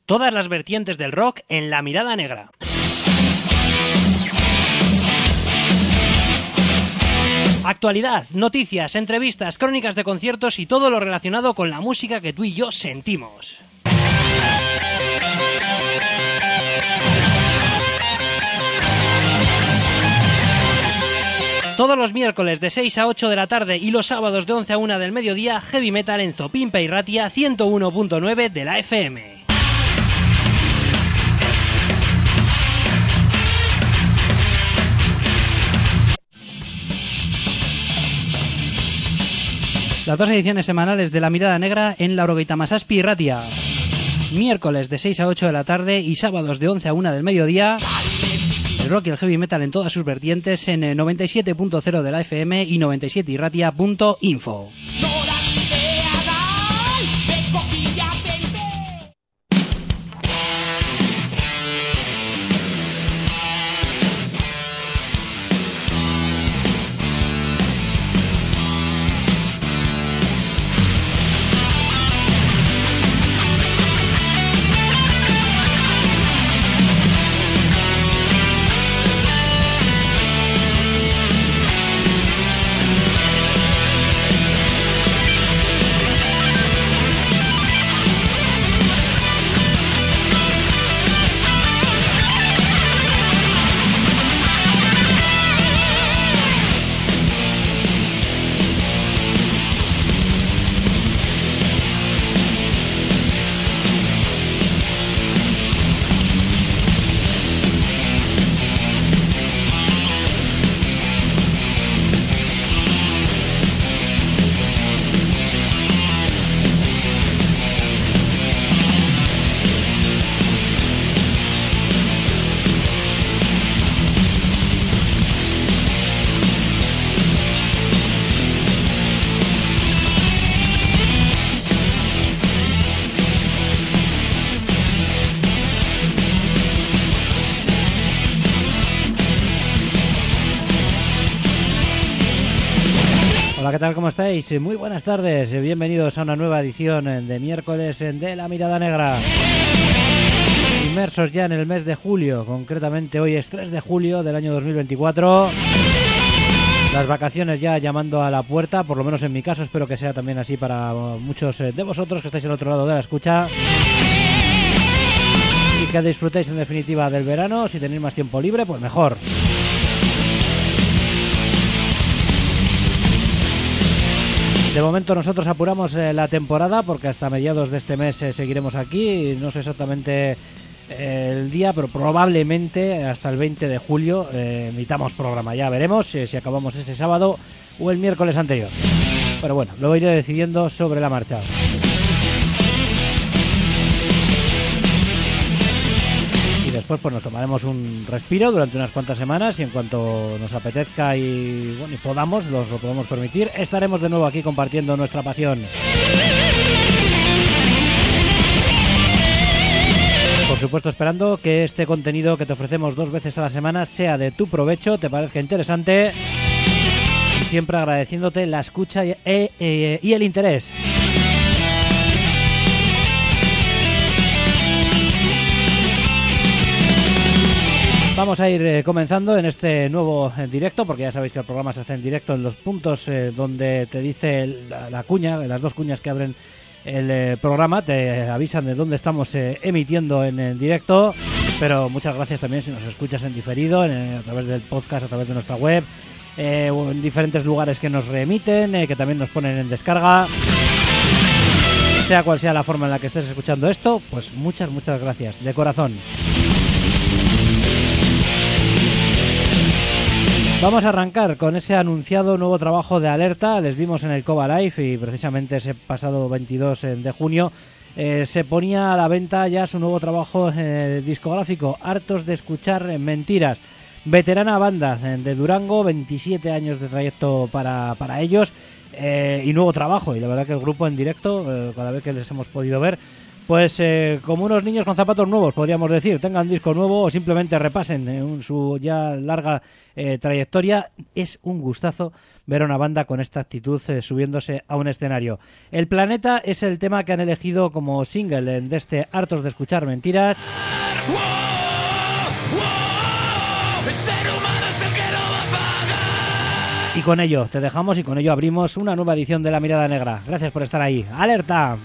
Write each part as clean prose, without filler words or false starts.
Todas las vertientes del rock en La Mirada Negra. Actualidad, noticias, entrevistas, crónicas de conciertos y todo lo relacionado con la música que tú y yo sentimos. Todos los miércoles de 6 a 8 de la tarde y los sábados de 11 a 1 del mediodía, Heavy Metal en Zopimpe y Ratia 101.9 de la FM. Las dos ediciones semanales de La Mirada Negra en Laurogeita Masazpi y Ratia. Miércoles de 6 a 8 de la tarde y sábados de 11 a 1 del mediodía. El rock y el heavy metal en todas sus vertientes en 97.0 de la FM y 97irratia.info. Hola, ¿qué tal? ¿Cómo estáis? Muy buenas tardes, bienvenidos a una nueva edición de miércoles de La Mirada Negra. Inmersos ya en el mes de julio, concretamente hoy es 3 de julio del año 2024. Las vacaciones ya llamando a la puerta, por lo menos en mi caso, espero que sea también así para muchos de vosotros que estáis al otro lado de la escucha. Y que disfrutéis en definitiva del verano, si tenéis más tiempo libre, pues mejor. De momento nosotros apuramos la temporada porque hasta mediados de este mes seguiremos aquí. No sé exactamente el día, pero probablemente hasta el 20 de julio emitamos programa. Ya veremos si acabamos ese sábado o el miércoles anterior. Pero bueno, lo iré decidiendo sobre la marcha. Después pues nos tomaremos un respiro durante unas cuantas semanas y en cuanto nos apetezca y podamos, lo podemos permitir, estaremos de nuevo aquí compartiendo nuestra pasión. Por supuesto, esperando que este contenido que te ofrecemos 2 veces a la semana sea de tu provecho, te parezca interesante y siempre agradeciéndote la escucha y el interés. Vamos a ir comenzando en este nuevo directo, porque ya sabéis que el programa se hace en directo en los puntos donde te dice la cuña, las dos cuñas que abren el programa, te avisan de dónde estamos emitiendo en el directo, pero muchas gracias también si nos escuchas en diferido, a través del podcast, a través de nuestra web, o en diferentes lugares que nos reemiten, que también nos ponen en descarga. Sea cual sea la forma en la que estés escuchando esto, pues muchas gracias, de corazón. Vamos a arrancar con ese anunciado nuevo trabajo de Alerta. Les vimos en el Cova Live y precisamente ese pasado 22 de junio se ponía a la venta ya su nuevo trabajo discográfico, Hartos de escuchar mentiras. Veterana banda de Durango, 27 años de trayecto para ellos y nuevo trabajo. Y la verdad que el grupo en directo, cada vez que les hemos podido ver, Pues como unos niños con zapatos nuevos, podríamos decir, tengan disco nuevo o simplemente repasen su ya larga trayectoria. Es un gustazo ver a una banda con esta actitud subiéndose a un escenario. El Planeta es el tema que han elegido como single de este Hartos de Escuchar Mentiras. Y con ello te dejamos y con ello abrimos una nueva edición de La Mirada Negra. Gracias por estar ahí. ¡Alerta!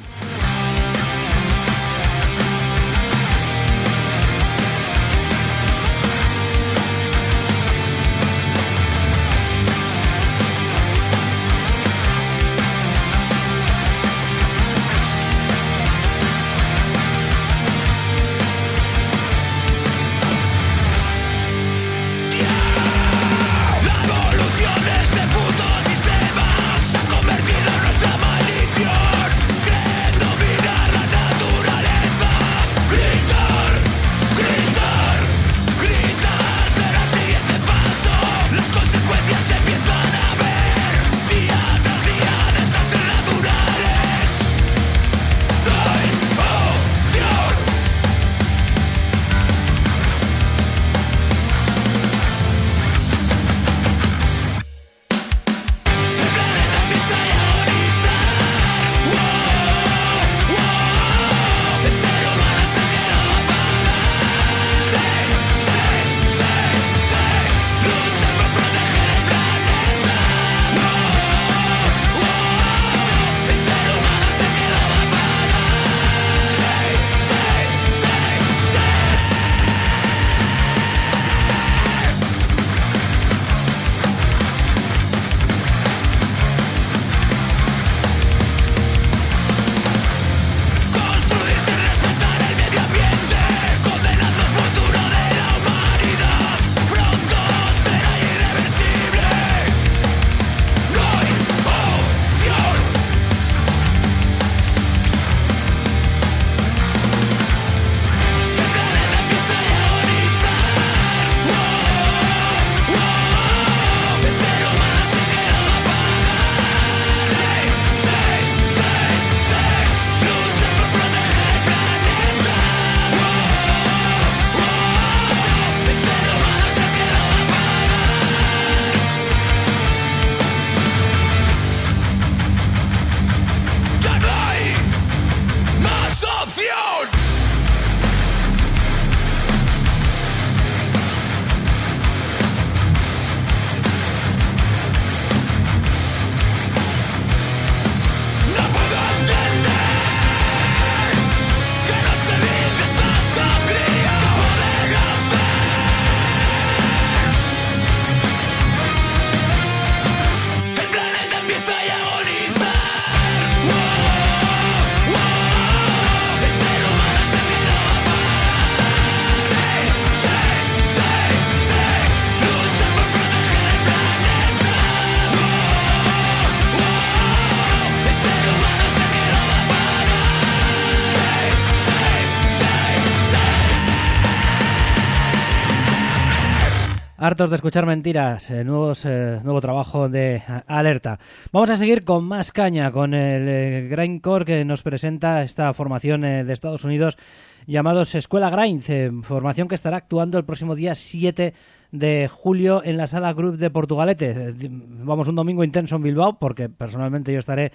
Hartos de escuchar mentiras, nuevo trabajo de Alerta. Vamos a seguir con más caña, con el grindcore que nos presenta esta formación de Estados Unidos llamados Escuela Grind, formación que estará actuando el próximo día 7 de julio en la Sala Group de Portugalete. Vamos, un domingo intenso en Bilbao, porque personalmente yo estaré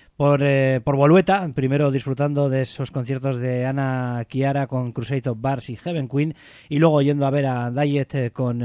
por Bolueta, primero disfrutando de esos conciertos de Ana Chiara con Crusade of Bars y Heaven Queen, y luego yendo a ver a Diet con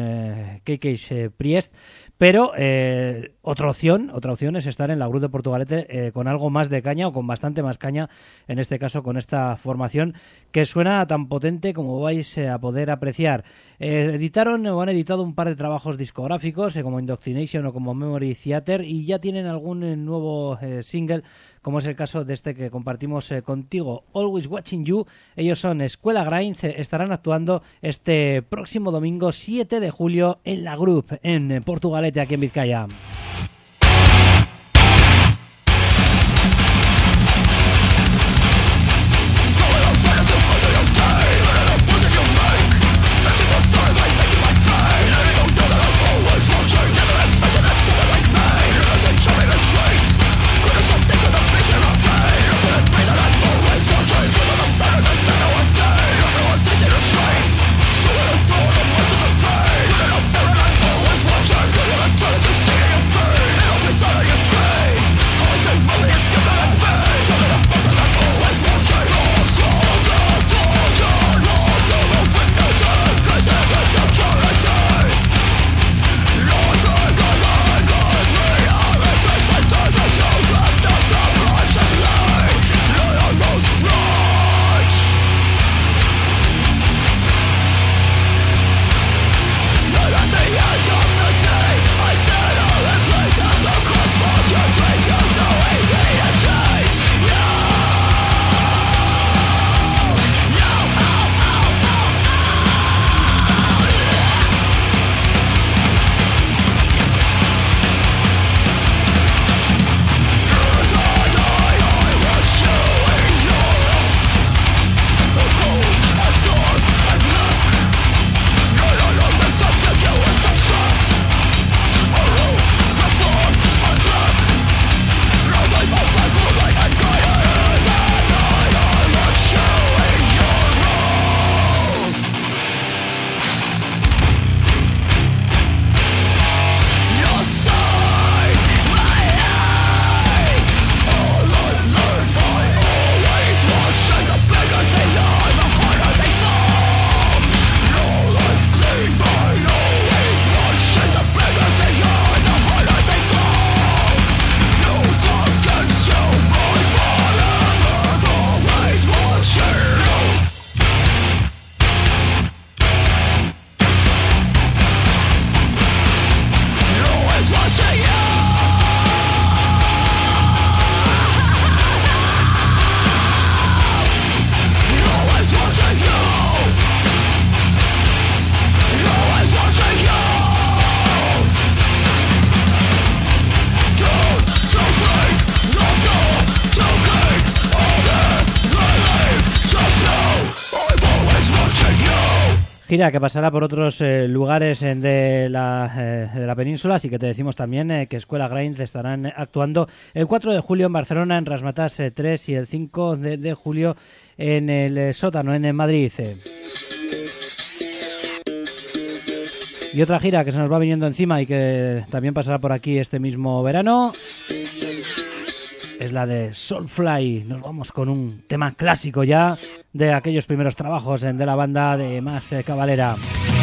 KK Priest. Pero otra opción es estar en la Group de Portugalete con algo más de caña, o con bastante más caña, en este caso con esta formación que suena tan potente como vais a poder apreciar. Editaron o han editado un par de trabajos discográficos como Indoctrination o como Memory Theater, y ya tienen algún nuevo single, como es el caso de este que compartimos contigo, Always Watching You. Ellos son Escuela Grind, estarán actuando este próximo domingo 7 de julio en la Group en Portugalete, aquí en Vizcaya. Always watching Gira que pasará por otros lugares de la península, así que te decimos también que Escuela Grind estarán actuando el 4 de julio en Barcelona, en Razzmatazz 3, y el 5 de julio en el Sótano, en Madrid. Y otra gira que se nos va viniendo encima y que también pasará por aquí este mismo verano es la de Soulfly. Nos vamos con un tema clásico ya de aquellos primeros trabajos de la banda de Mas Cavalera.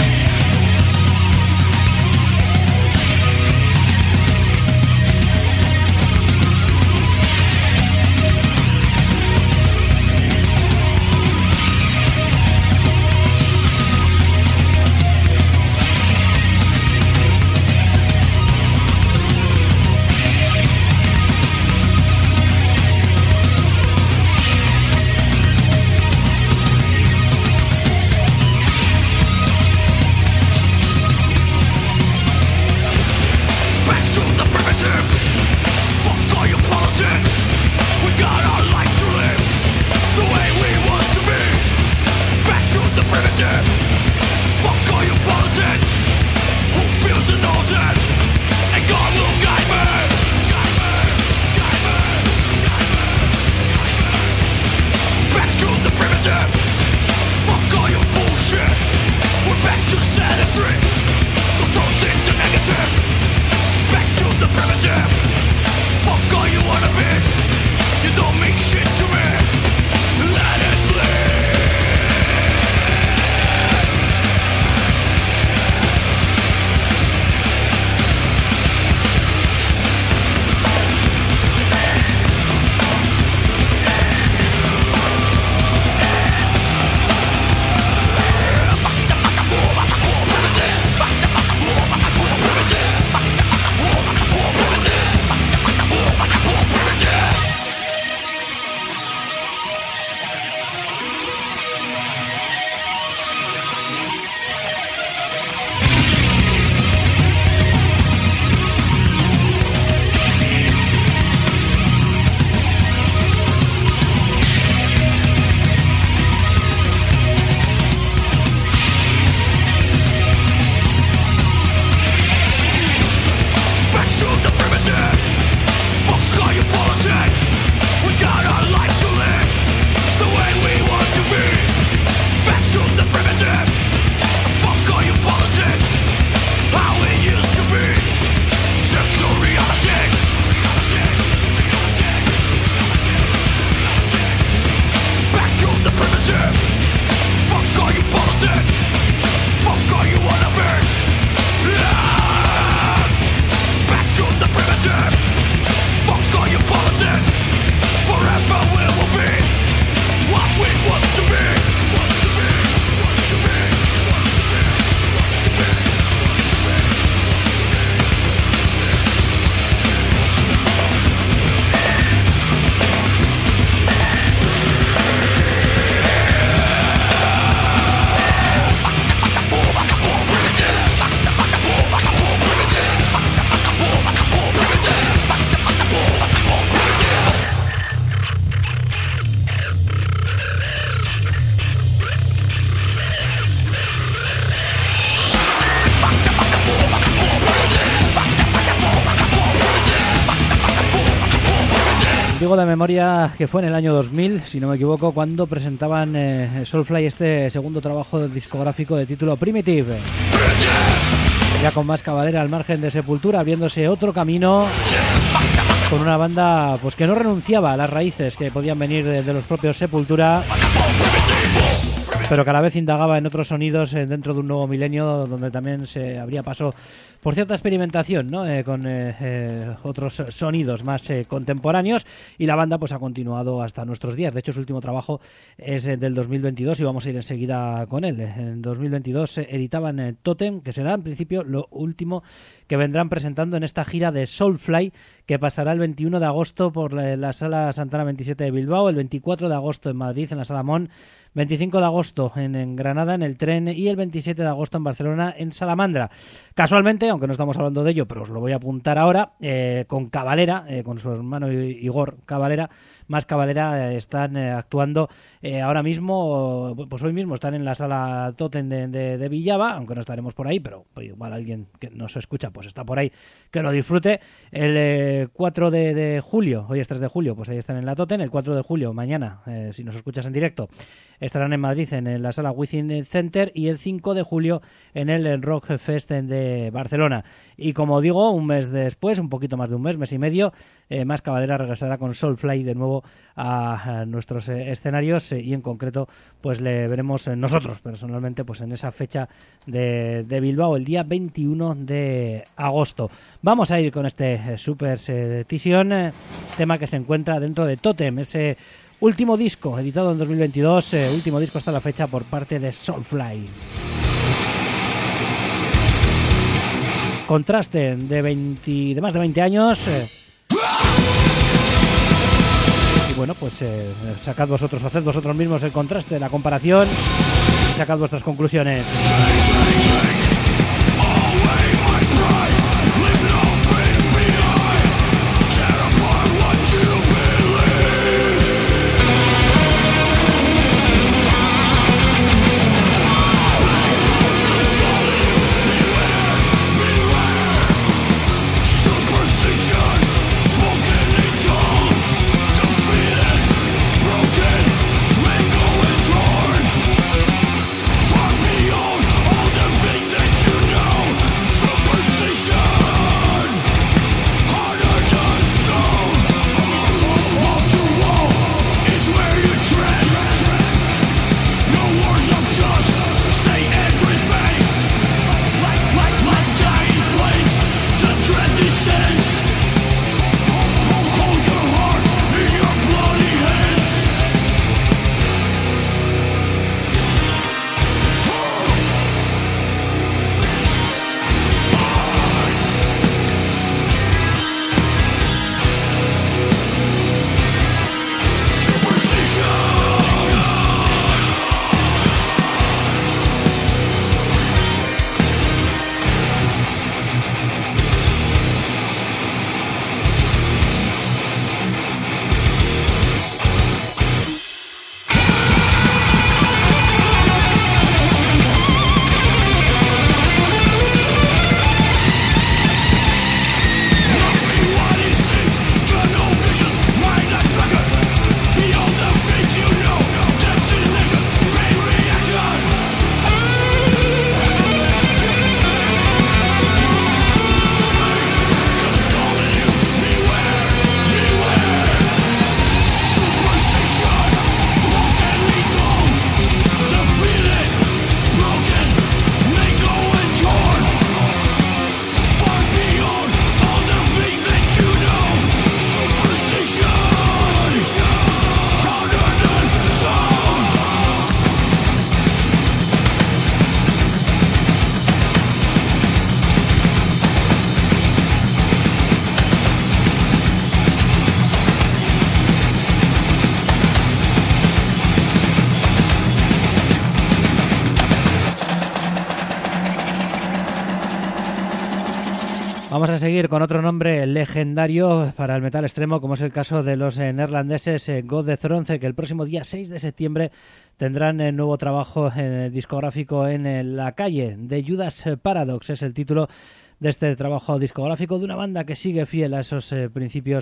Digo de memoria que fue en el año 2000, si no me equivoco, cuando presentaban Soulfly, este segundo trabajo discográfico de título Primitive. Ya con Mas Cavalera al margen de Sepultura, abriéndose otro camino con una banda pues que no renunciaba a las raíces que podían venir de los propios Sepultura, pero que a la vez indagaba en otros sonidos dentro de un nuevo milenio donde también se abría paso por cierta experimentación, ¿no? Con otros sonidos más contemporáneos, y la banda pues ha continuado hasta nuestros días. De hecho, su último trabajo es del 2022 y vamos a ir enseguida con él. En 2022 editaban Totem, que será en principio lo último que vendrán presentando en esta gira de Soulfly, que pasará el 21 de agosto por la Sala Santana 27 de Bilbao, el 24 de agosto en Madrid, en la Sala Mon, 25 de agosto en Granada, en el Tren, y el 27 de agosto en Barcelona, en Salamandra. Casualmente, aunque no estamos hablando de ello, pero os lo voy a apuntar ahora, con Cavalera, con su hermano Igor Cavalera, más Cavalera, están actuando ahora mismo, pues hoy mismo están en la Sala Totem de Villava, aunque no estaremos por ahí, pero pues igual alguien que nos escucha pues está por ahí, que lo disfrute. El 4 de julio, hoy es 3 de julio, pues ahí están en la Totem. El 4 de julio, mañana, si nos escuchas en directo, estarán en Madrid en la Sala Wizzing Center, y el 5 de julio en el Rock Fest de Barcelona. Y como digo, un mes después, un poquito más de un mes y medio, Más Cavalera regresará con Soulfly de nuevo a nuestros escenarios, y en concreto pues le veremos nosotros personalmente pues en esa fecha de Bilbao, el día 21 de agosto. Vamos a ir con este Superstition, tema que se encuentra dentro de Totem, ese último disco editado en 2022, último disco hasta la fecha por parte de Soulfly. Contraste de más de 20 años. Y bueno, pues sacad vosotros, haced vosotros mismos el contraste, la comparación, y sacad vuestras conclusiones. Vamos a seguir con otro nombre legendario para el metal extremo, como es el caso de los neerlandeses God the Throne, que el próximo día 6 de septiembre tendrán nuevo trabajo discográfico en la calle. The Judas Paradox es el título de este trabajo discográfico de una banda que sigue fiel a esos principios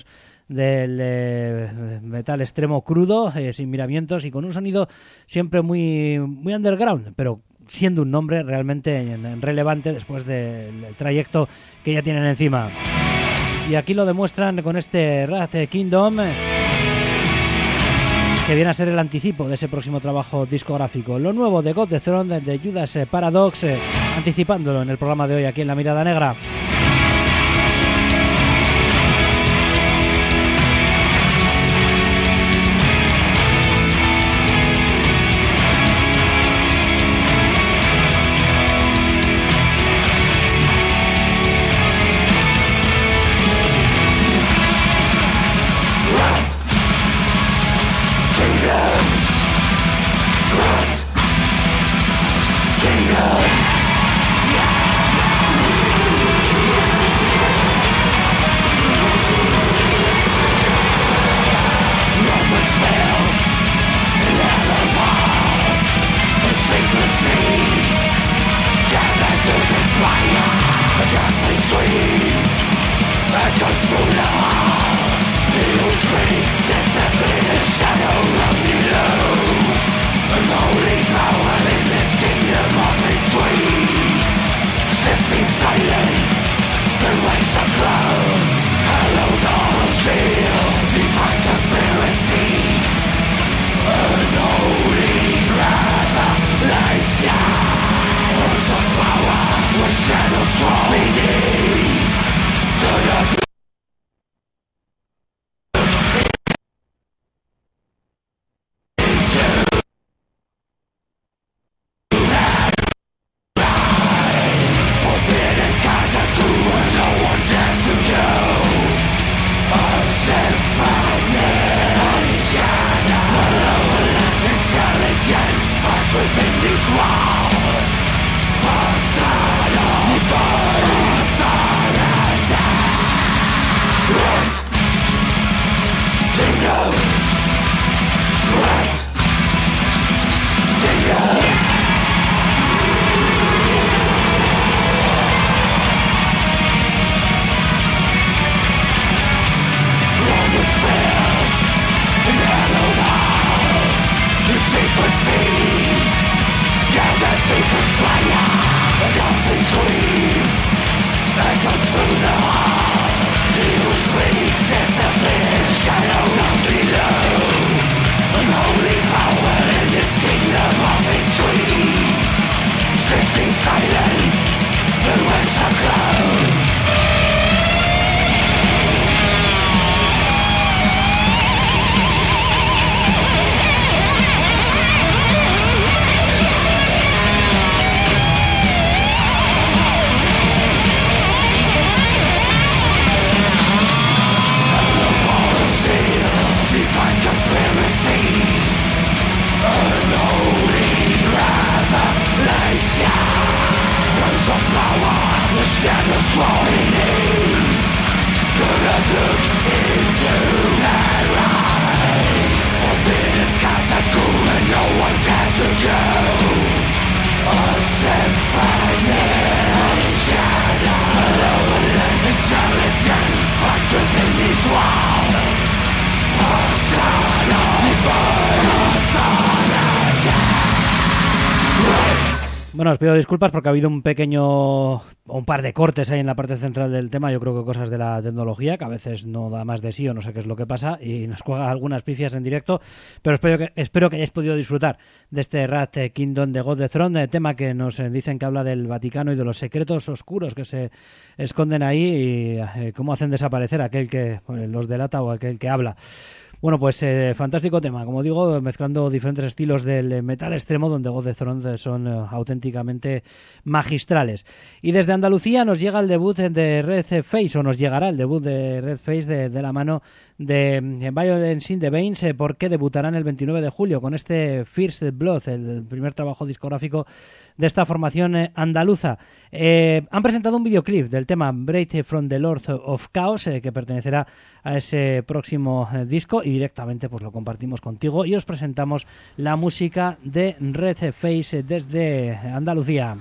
del metal extremo crudo, sin miramientos y con un sonido siempre muy underground, pero siendo un nombre realmente relevante después del trayecto que ya tienen encima. Y aquí lo demuestran con este Wrath Kingdom, que viene a ser el anticipo de ese próximo trabajo discográfico. Lo nuevo de God the Throne, de Judas Paradox, anticipándolo en el programa de hoy aquí en La Mirada Negra. Bueno, os pido disculpas porque ha habido un par de cortes ahí en la parte central del tema. Yo creo que cosas de la tecnología, que a veces no da más de sí o no sé qué es lo que pasa y nos juega algunas pifias en directo, pero espero que hayáis podido disfrutar de este Rat Kingdom de God the Throne, tema que nos dicen que habla del Vaticano y de los secretos oscuros que se esconden ahí y cómo hacen desaparecer a aquel que los delata o aquel que habla. Bueno, pues fantástico tema, como digo, mezclando diferentes estilos del metal extremo, donde God the Throne son auténticamente magistrales. Y desde Andalucía nos llega el debut de Red Face, o nos llegará el debut de Red Face de la mano de Violence in the Veins, porque debutarán el 29 de julio con este First Blood, el primer trabajo discográfico de esta formación andaluza. Han presentado un videoclip del tema Break from the Lord of Chaos, que pertenecerá a ese próximo disco, y directamente pues lo compartimos contigo y os presentamos la música de Red Face desde Andalucía.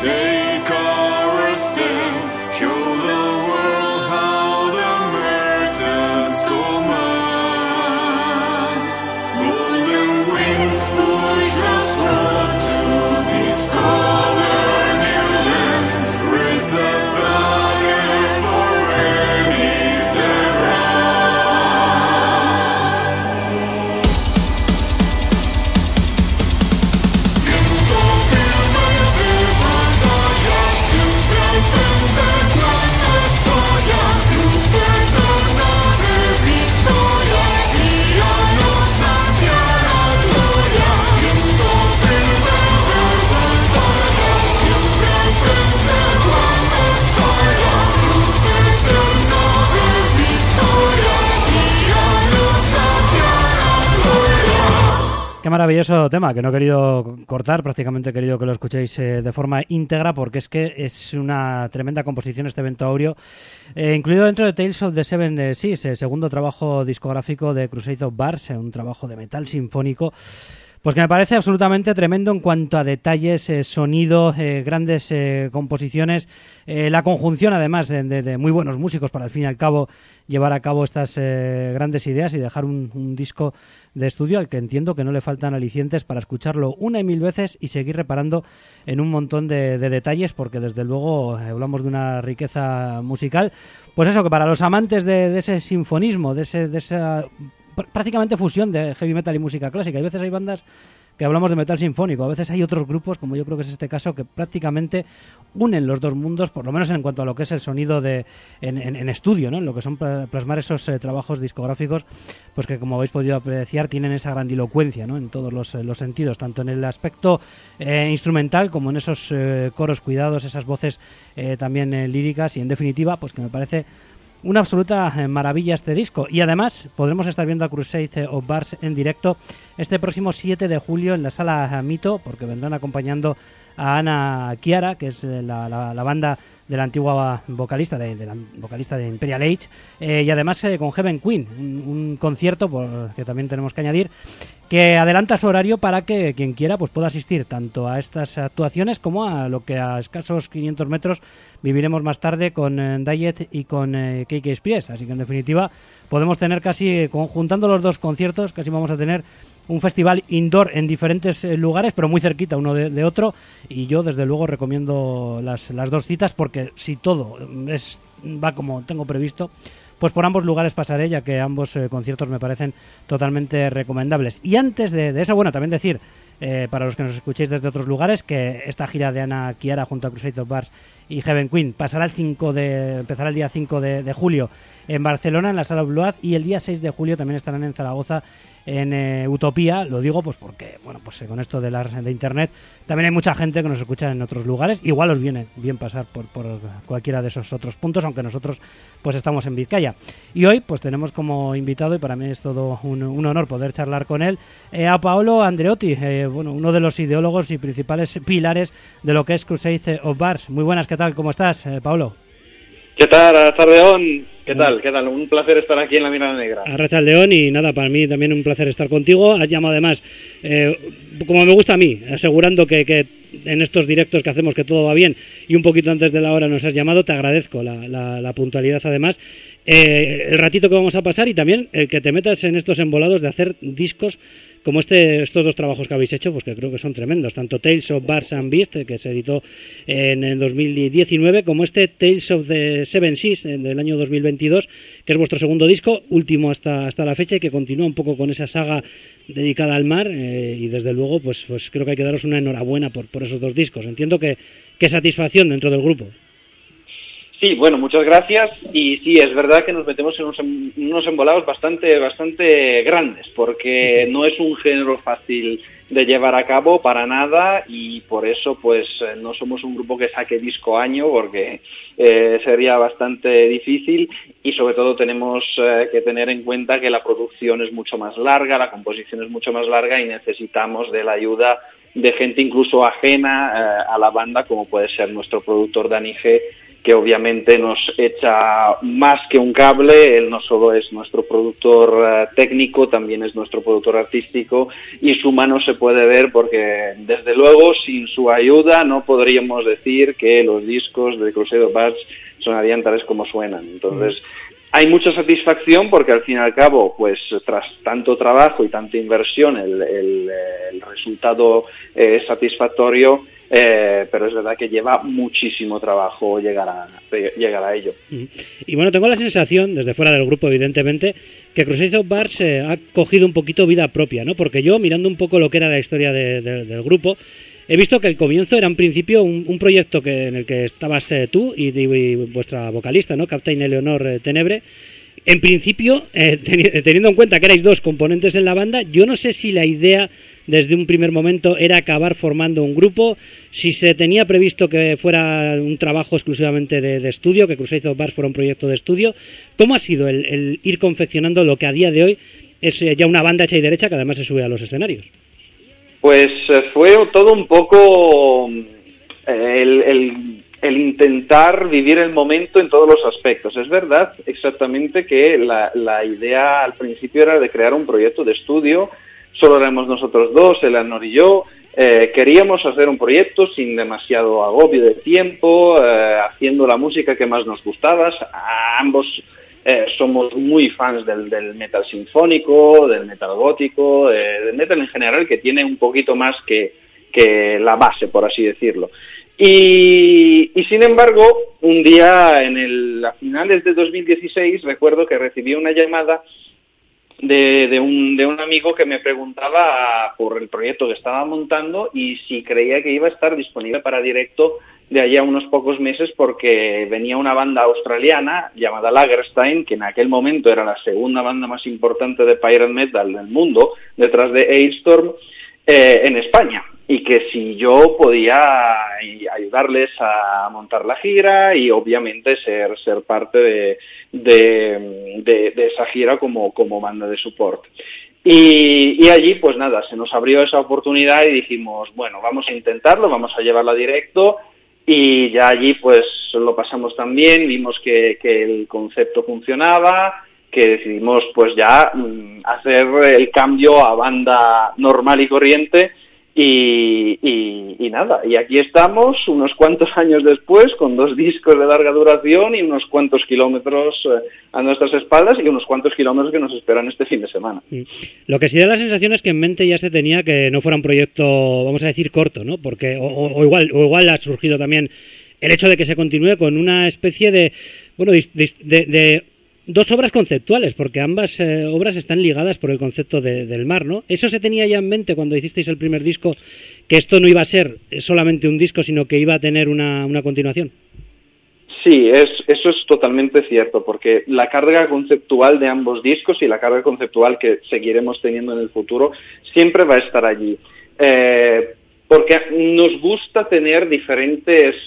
Take our stand, show the world how the Mertens command. Golden wings push us on to discover new lands. Raise the flag for enemies Qué maravilloso tema, que no he querido cortar, prácticamente he querido que lo escuchéis de forma íntegra, porque es que es una tremenda composición este evento áureo, incluido dentro de Tales of the Seven Seas, el segundo trabajo discográfico de Crusade of Bars, un trabajo de metal sinfónico, pues que me parece absolutamente tremendo en cuanto a detalles, sonido, grandes composiciones, la conjunción además de muy buenos músicos para al fin y al cabo llevar a cabo estas grandes ideas y dejar un disco de estudio al que entiendo que no le faltan alicientes para escucharlo una y mil veces y seguir reparando en un montón de detalles, porque desde luego hablamos de una riqueza musical, pues eso, que para los amantes de ese sinfonismo, de esa prácticamente fusión de heavy metal y música clásica. Hay veces hay bandas que hablamos de metal sinfónico, a veces hay otros grupos, como yo creo que es este caso, que prácticamente unen los dos mundos, por lo menos en cuanto a lo que es el sonido en estudio, ¿no? En lo que son plasmar esos trabajos discográficos, pues que como habéis podido apreciar tienen esa grandilocuencia, ¿no? En todos los sentidos, tanto en el aspecto instrumental como en esos coros cuidados, esas voces también líricas, y en definitiva, pues que me parece una absoluta maravilla este disco. Y además podremos estar viendo a Crusade of Bars en directo este próximo 7 de julio en la Sala Mito, porque vendrán acompañando a Ana Chiara, que es la banda de la antigua vocalista de Imperial Age, y además con Heaven Queen, un concierto que también tenemos que añadir, que adelanta su horario para que quien quiera pues pueda asistir tanto a estas actuaciones como a lo que a escasos 500 metros viviremos más tarde con Diet y con KK Express. Así que en definitiva podemos tener casi, conjuntando los dos conciertos, casi vamos a tener un festival indoor en diferentes lugares, pero muy cerquita uno de otro, y yo desde luego recomiendo las dos citas, porque si todo va como tengo previsto, pues por ambos lugares pasaré, ya que ambos conciertos me parecen totalmente recomendables. Y antes de eso, bueno, también decir, para los que nos escuchéis desde otros lugares, que esta gira de Ana Chiara junto a Crusade of Bars y Heaven Queen empezará el día 5 de julio en Barcelona, en la Sala Blood, y el día 6 de julio también estarán en Zaragoza, en Utopía. Lo digo pues porque, bueno, pues con esto de internet también hay mucha gente que nos escucha en otros lugares. Igual os viene bien pasar por cualquiera de esos otros puntos, aunque nosotros pues estamos en Vizcaya. Y hoy pues tenemos como invitado, y para mí es todo un honor poder charlar con él, a Paolo Andreotti, uno de los ideólogos y principales pilares de lo que es Crusade of Bars. Muy buenas, ¿qué tal? ¿Cómo estás, Paolo? ¿Qué tal, Arrachaldeón? ¿Qué tal? Un placer estar aquí en La Mirada Negra. Arrachaldeón, y nada, para mí también un placer estar contigo. Has llamado además, como me gusta a mí, asegurando que en estos directos que hacemos que todo va bien, y un poquito antes de la hora nos has llamado. Te agradezco la puntualidad además, el ratito que vamos a pasar, y también el que te metas en estos embolados de hacer discos como estos dos trabajos que habéis hecho, pues que creo que son tremendos, tanto Tales of Bars and Beast, que se editó en el 2019, como este Tales of the Seven Seas del año 2022, que es vuestro segundo disco, último hasta la fecha, y que continúa un poco con esa saga dedicada al mar, y desde luego pues creo que hay que daros una enhorabuena por esos dos discos. Entiendo que satisfacción dentro del grupo. Sí, bueno, muchas gracias. Y sí, es verdad que nos metemos en unos embolados bastante grandes, porque no es un género fácil de llevar a cabo para nada, y por eso pues no somos un grupo que saque disco año, porque sería bastante difícil, y sobre todo tenemos que tener en cuenta que la producción es mucho más larga, la composición es mucho más larga, y necesitamos de la ayuda de gente incluso ajena a la banda, como puede ser nuestro productor Dani G, que obviamente nos echa más que un cable. Él no solo es nuestro productor técnico, también es nuestro productor artístico, y su mano se puede ver porque, desde luego, sin su ayuda no podríamos decir que los discos de Crusade of Bars sonarían tales como suenan. Entonces, hay mucha satisfacción porque, al fin y al cabo, pues tras tanto trabajo y tanta inversión, el resultado es satisfactorio. Pero es verdad que lleva muchísimo trabajo llegar a ello. Y bueno, tengo la sensación, desde fuera del grupo evidentemente, que Crusade of Bars ha cogido un poquito vida propia, ¿no? Porque yo, mirando un poco lo que era la historia del grupo, he visto que el comienzo era en principio un proyecto en el que estabas tú y vuestra vocalista, ¿no? Captain Eleonor Tenebre. En principio, teniendo en cuenta que erais dos componentes en la banda, yo no sé si la idea desde un primer momento era acabar formando un grupo, si se tenía previsto que fuera un trabajo exclusivamente de estudio, que Crusade of Bars fuera un proyecto de estudio. ¿Cómo ha sido el ir confeccionando lo que a día de hoy es ya una banda hecha y derecha que además se sube a los escenarios? Pues fue todo un poco el intentar vivir el momento en todos los aspectos. Es verdad exactamente que la idea al principio era de crear un proyecto de estudio. Solo éramos nosotros dos, Eleanor y yo. Queríamos hacer un proyecto sin demasiado agobio de tiempo, haciendo la música que más nos gustaba. Ambos somos muy fans del metal sinfónico, del metal gótico, del metal en general, que tiene un poquito más que la base, por así decirlo. Y sin embargo, un día a finales de 2016, recuerdo que recibí una llamada de un amigo que me preguntaba por el proyecto que estaba montando y si creía que iba a estar disponible para directo de allá unos pocos meses, porque venía una banda australiana llamada Lagerstein, que en aquel momento era la segunda banda más importante de pirate metal del mundo, detrás de Hailstorm, en España, y que si yo podía ayudarles a montar la gira y obviamente ser parte de esa gira como banda de support. Y allí, pues nada, se nos abrió esa oportunidad y dijimos, bueno, vamos a intentarlo, vamos a llevarla directo. Y ya allí pues lo pasamos tan bien, vimos que el concepto funcionaba, que decidimos pues ya hacer el cambio a banda normal y corriente. Y nada, y aquí estamos unos cuantos años después, con 2 discos de larga duración y unos cuantos kilómetros a nuestras espaldas y unos cuantos kilómetros que nos esperan este fin de semana. Lo que sí da la sensación es que en mente ya se tenía que no fuera un proyecto, vamos a decir, corto, ¿no? Porque o igual ha surgido también el hecho de que se continúe con una especie de 2 obras conceptuales, porque ambas obras están ligadas por el concepto del mar, ¿no? ¿Eso se tenía ya en mente cuando hicisteis el primer disco, que esto no iba a ser solamente un disco, sino que iba a tener una continuación? Sí, eso es totalmente cierto, porque la carga conceptual de ambos discos y la carga conceptual que seguiremos teniendo en el futuro siempre va a estar allí. Porque nos gusta tener diferentes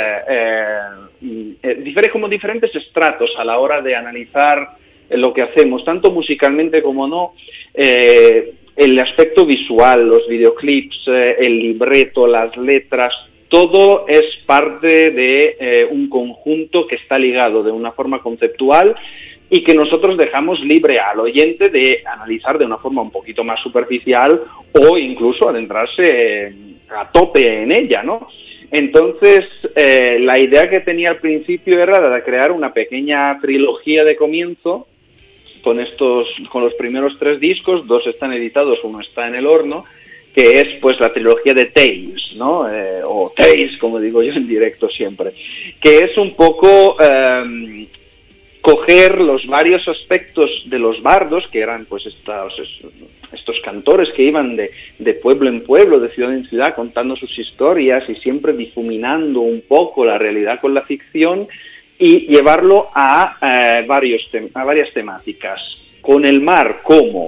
estratos a la hora de analizar lo que hacemos, tanto musicalmente como no. El aspecto visual, los videoclips, el libreto, las letras, todo es parte de un conjunto que está ligado de una forma conceptual y que nosotros dejamos libre al oyente de analizar de una forma un poquito más superficial o incluso adentrarse a tope en ella, ¿no? Entonces, la idea que tenía al principio era la de crear una pequeña trilogía de comienzo con los primeros 3 discos. 2 están editados, 1 está en el horno, que es pues la trilogía de Tales, ¿no? O Tales, como digo yo en directo siempre, que es un poco coger los varios aspectos de los bardos, que eran pues estos cantores que iban de pueblo en pueblo, de ciudad en ciudad, contando sus historias y siempre difuminando un poco la realidad con la ficción, y llevarlo a varias temáticas, con el mar como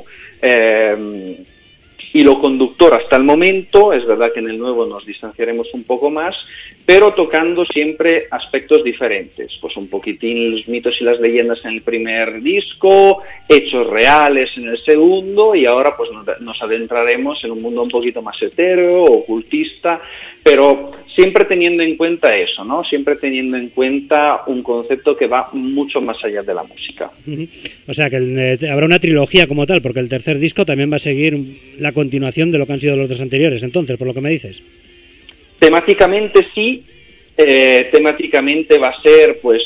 hilo conductor hasta el momento. Es verdad que en el nuevo nos distanciaremos un poco más, pero tocando siempre aspectos diferentes, pues un poquitín los mitos y las leyendas en el primer disco, hechos reales en el segundo, y ahora pues nos adentraremos en un mundo un poquito más etéreo, ocultista, pero siempre teniendo en cuenta eso, ¿no? Siempre teniendo en cuenta un concepto que va mucho más allá de la música. Ujú. O sea, que habrá una trilogía como tal, porque el tercer disco también va a seguir la continuación de lo que han sido los dos anteriores, entonces, por lo que me dices. Temáticamente sí, temáticamente va a ser, pues,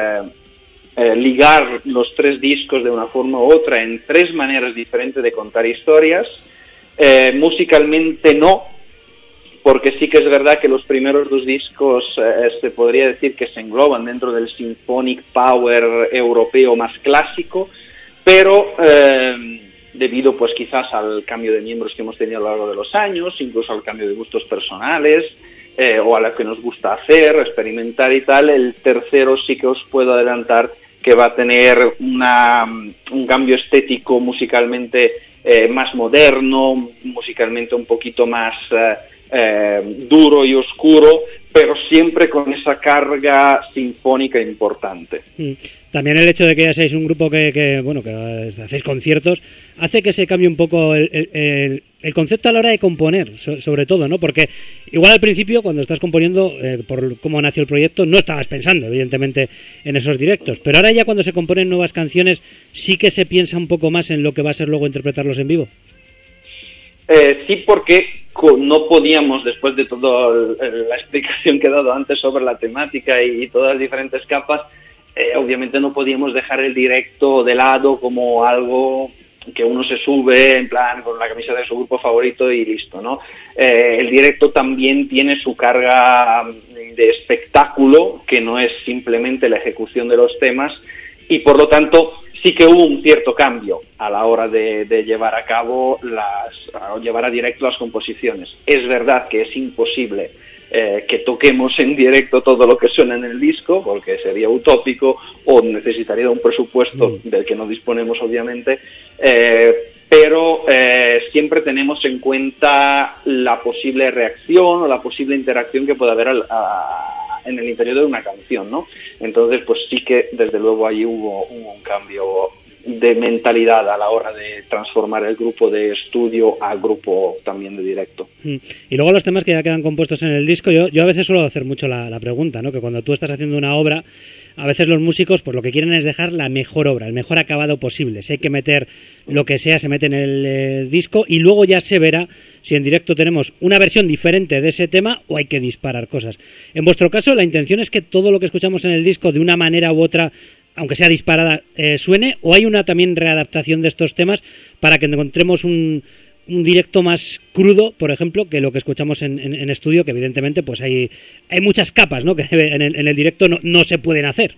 ligar los 3 discos de una forma u otra en 3 maneras diferentes de contar historias. Musicalmente no, porque sí que es verdad que los primeros 2 discos se podría decir que se engloban dentro del symphonic power europeo más clásico, pero debido pues quizás al cambio de miembros que hemos tenido a lo largo de los años, incluso al cambio de gustos personales, o a lo que nos gusta hacer, experimentar y tal, el tercero sí que os puedo adelantar que va a tener un cambio estético musicalmente más moderno, musicalmente un poquito más duro y oscuro, pero siempre con esa carga sinfónica importante. También el hecho de que ya seáis un grupo que hacéis conciertos hace que se cambie un poco el concepto a la hora de componer, sobre todo, ¿no? Porque igual al principio, cuando estás componiendo, por cómo nació el proyecto, no estabas pensando, evidentemente, en esos directos. Pero ahora ya cuando se componen nuevas canciones, sí que se piensa un poco más en lo que va a ser luego interpretarlos en vivo. Sí, porque no podíamos, después de toda la explicación que he dado antes sobre la temática y todas las diferentes capas, obviamente no podíamos dejar el directo de lado como algo que uno se sube en plan con la camisa de su grupo favorito y listo, ¿no? El directo también tiene su carga de espectáculo, que no es simplemente la ejecución de los temas, y por lo tanto sí que hubo un cierto cambio a la hora de llevar a cabo llevar a directo las composiciones. Es verdad que es imposible que toquemos en directo todo lo que suena en el disco, porque sería utópico o necesitaría un presupuesto del que no disponemos, obviamente, pero siempre tenemos en cuenta la posible reacción o la posible interacción que pueda haber en el interior de una canción, ¿no? Entonces, pues sí que desde luego ahí hubo un cambio de mentalidad a la hora de transformar el grupo de estudio a grupo también de directo. Y luego los temas que ya quedan compuestos en el disco, yo a veces suelo hacer mucho la pregunta, ¿no? Que cuando tú estás haciendo una obra, a veces los músicos pues lo que quieren es dejar la mejor obra, el mejor acabado posible. Si hay que meter lo que sea, se mete en el disco y luego ya se verá si en directo tenemos una versión diferente de ese tema o hay que disparar cosas. En vuestro caso, la intención es que todo lo que escuchamos en el disco, de una manera u otra, aunque sea disparada, suene, o hay una también readaptación de estos temas para que encontremos un directo más crudo, por ejemplo, que lo que escuchamos en estudio, que evidentemente pues hay muchas capas, ¿no? Que en el directo no se pueden hacer.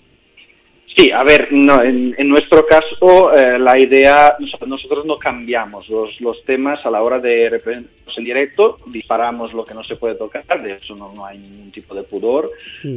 Sí, a ver, no, en nuestro caso la idea, nosotros no cambiamos los temas a la hora de representarlos en directo, disparamos lo que no se puede tocar, de eso no hay ningún tipo de pudor,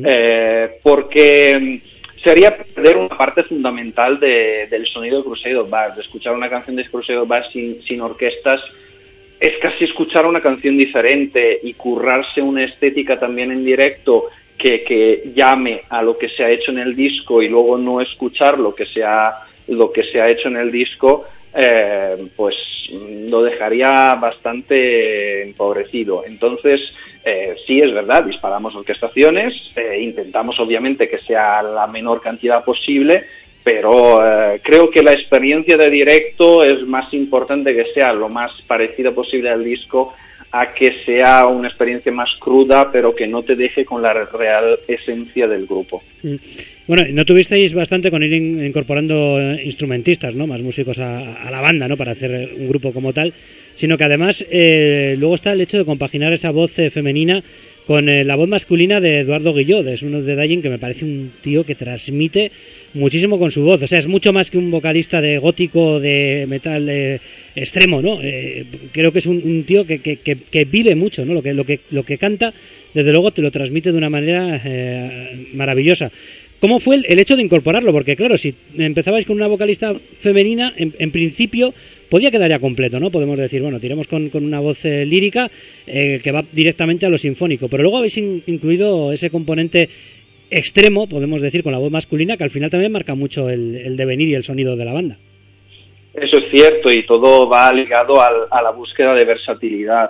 porque sería perder una parte fundamental del sonido de Crusader Bars. De escuchar una canción de Crusader Bars sin orquestas es casi escuchar una canción diferente y currarse una estética también en directo que llame a lo que se ha hecho en el disco y luego no escuchar lo que se ha hecho en el disco, pues lo dejaría bastante empobrecido. Entonces, sí, es verdad, disparamos orquestaciones, intentamos obviamente que sea la menor cantidad posible, pero creo que la experiencia de directo es más importante que sea lo más parecida posible al disco, a que sea una experiencia más cruda, pero que no te deje con la real esencia del grupo. Bueno, no tuvisteis bastante con ir incorporando instrumentistas, ¿no? Más músicos a la banda, ¿no? Para hacer un grupo como tal, sino que además luego está el hecho de compaginar esa voz femenina con la voz masculina de Eduardo Guillot, es uno de Dying, que me parece un tío que transmite muchísimo con su voz. O sea, es mucho más que un vocalista de gótico, de metal extremo, ¿no? Creo que es un tío que vive mucho, ¿no? Lo que canta, desde luego te lo transmite de una manera maravillosa. ¿Cómo fue el hecho de incorporarlo? Porque claro, si empezabais con una vocalista femenina, en principio podía quedar ya completo, ¿no? Podemos decir, bueno, tiremos con una voz lírica que va directamente a lo sinfónico, pero luego habéis incluido ese componente extremo, podemos decir, con la voz masculina, que al final también marca mucho el devenir y el sonido de la banda. Eso es cierto, y todo va ligado a la búsqueda de versatilidad.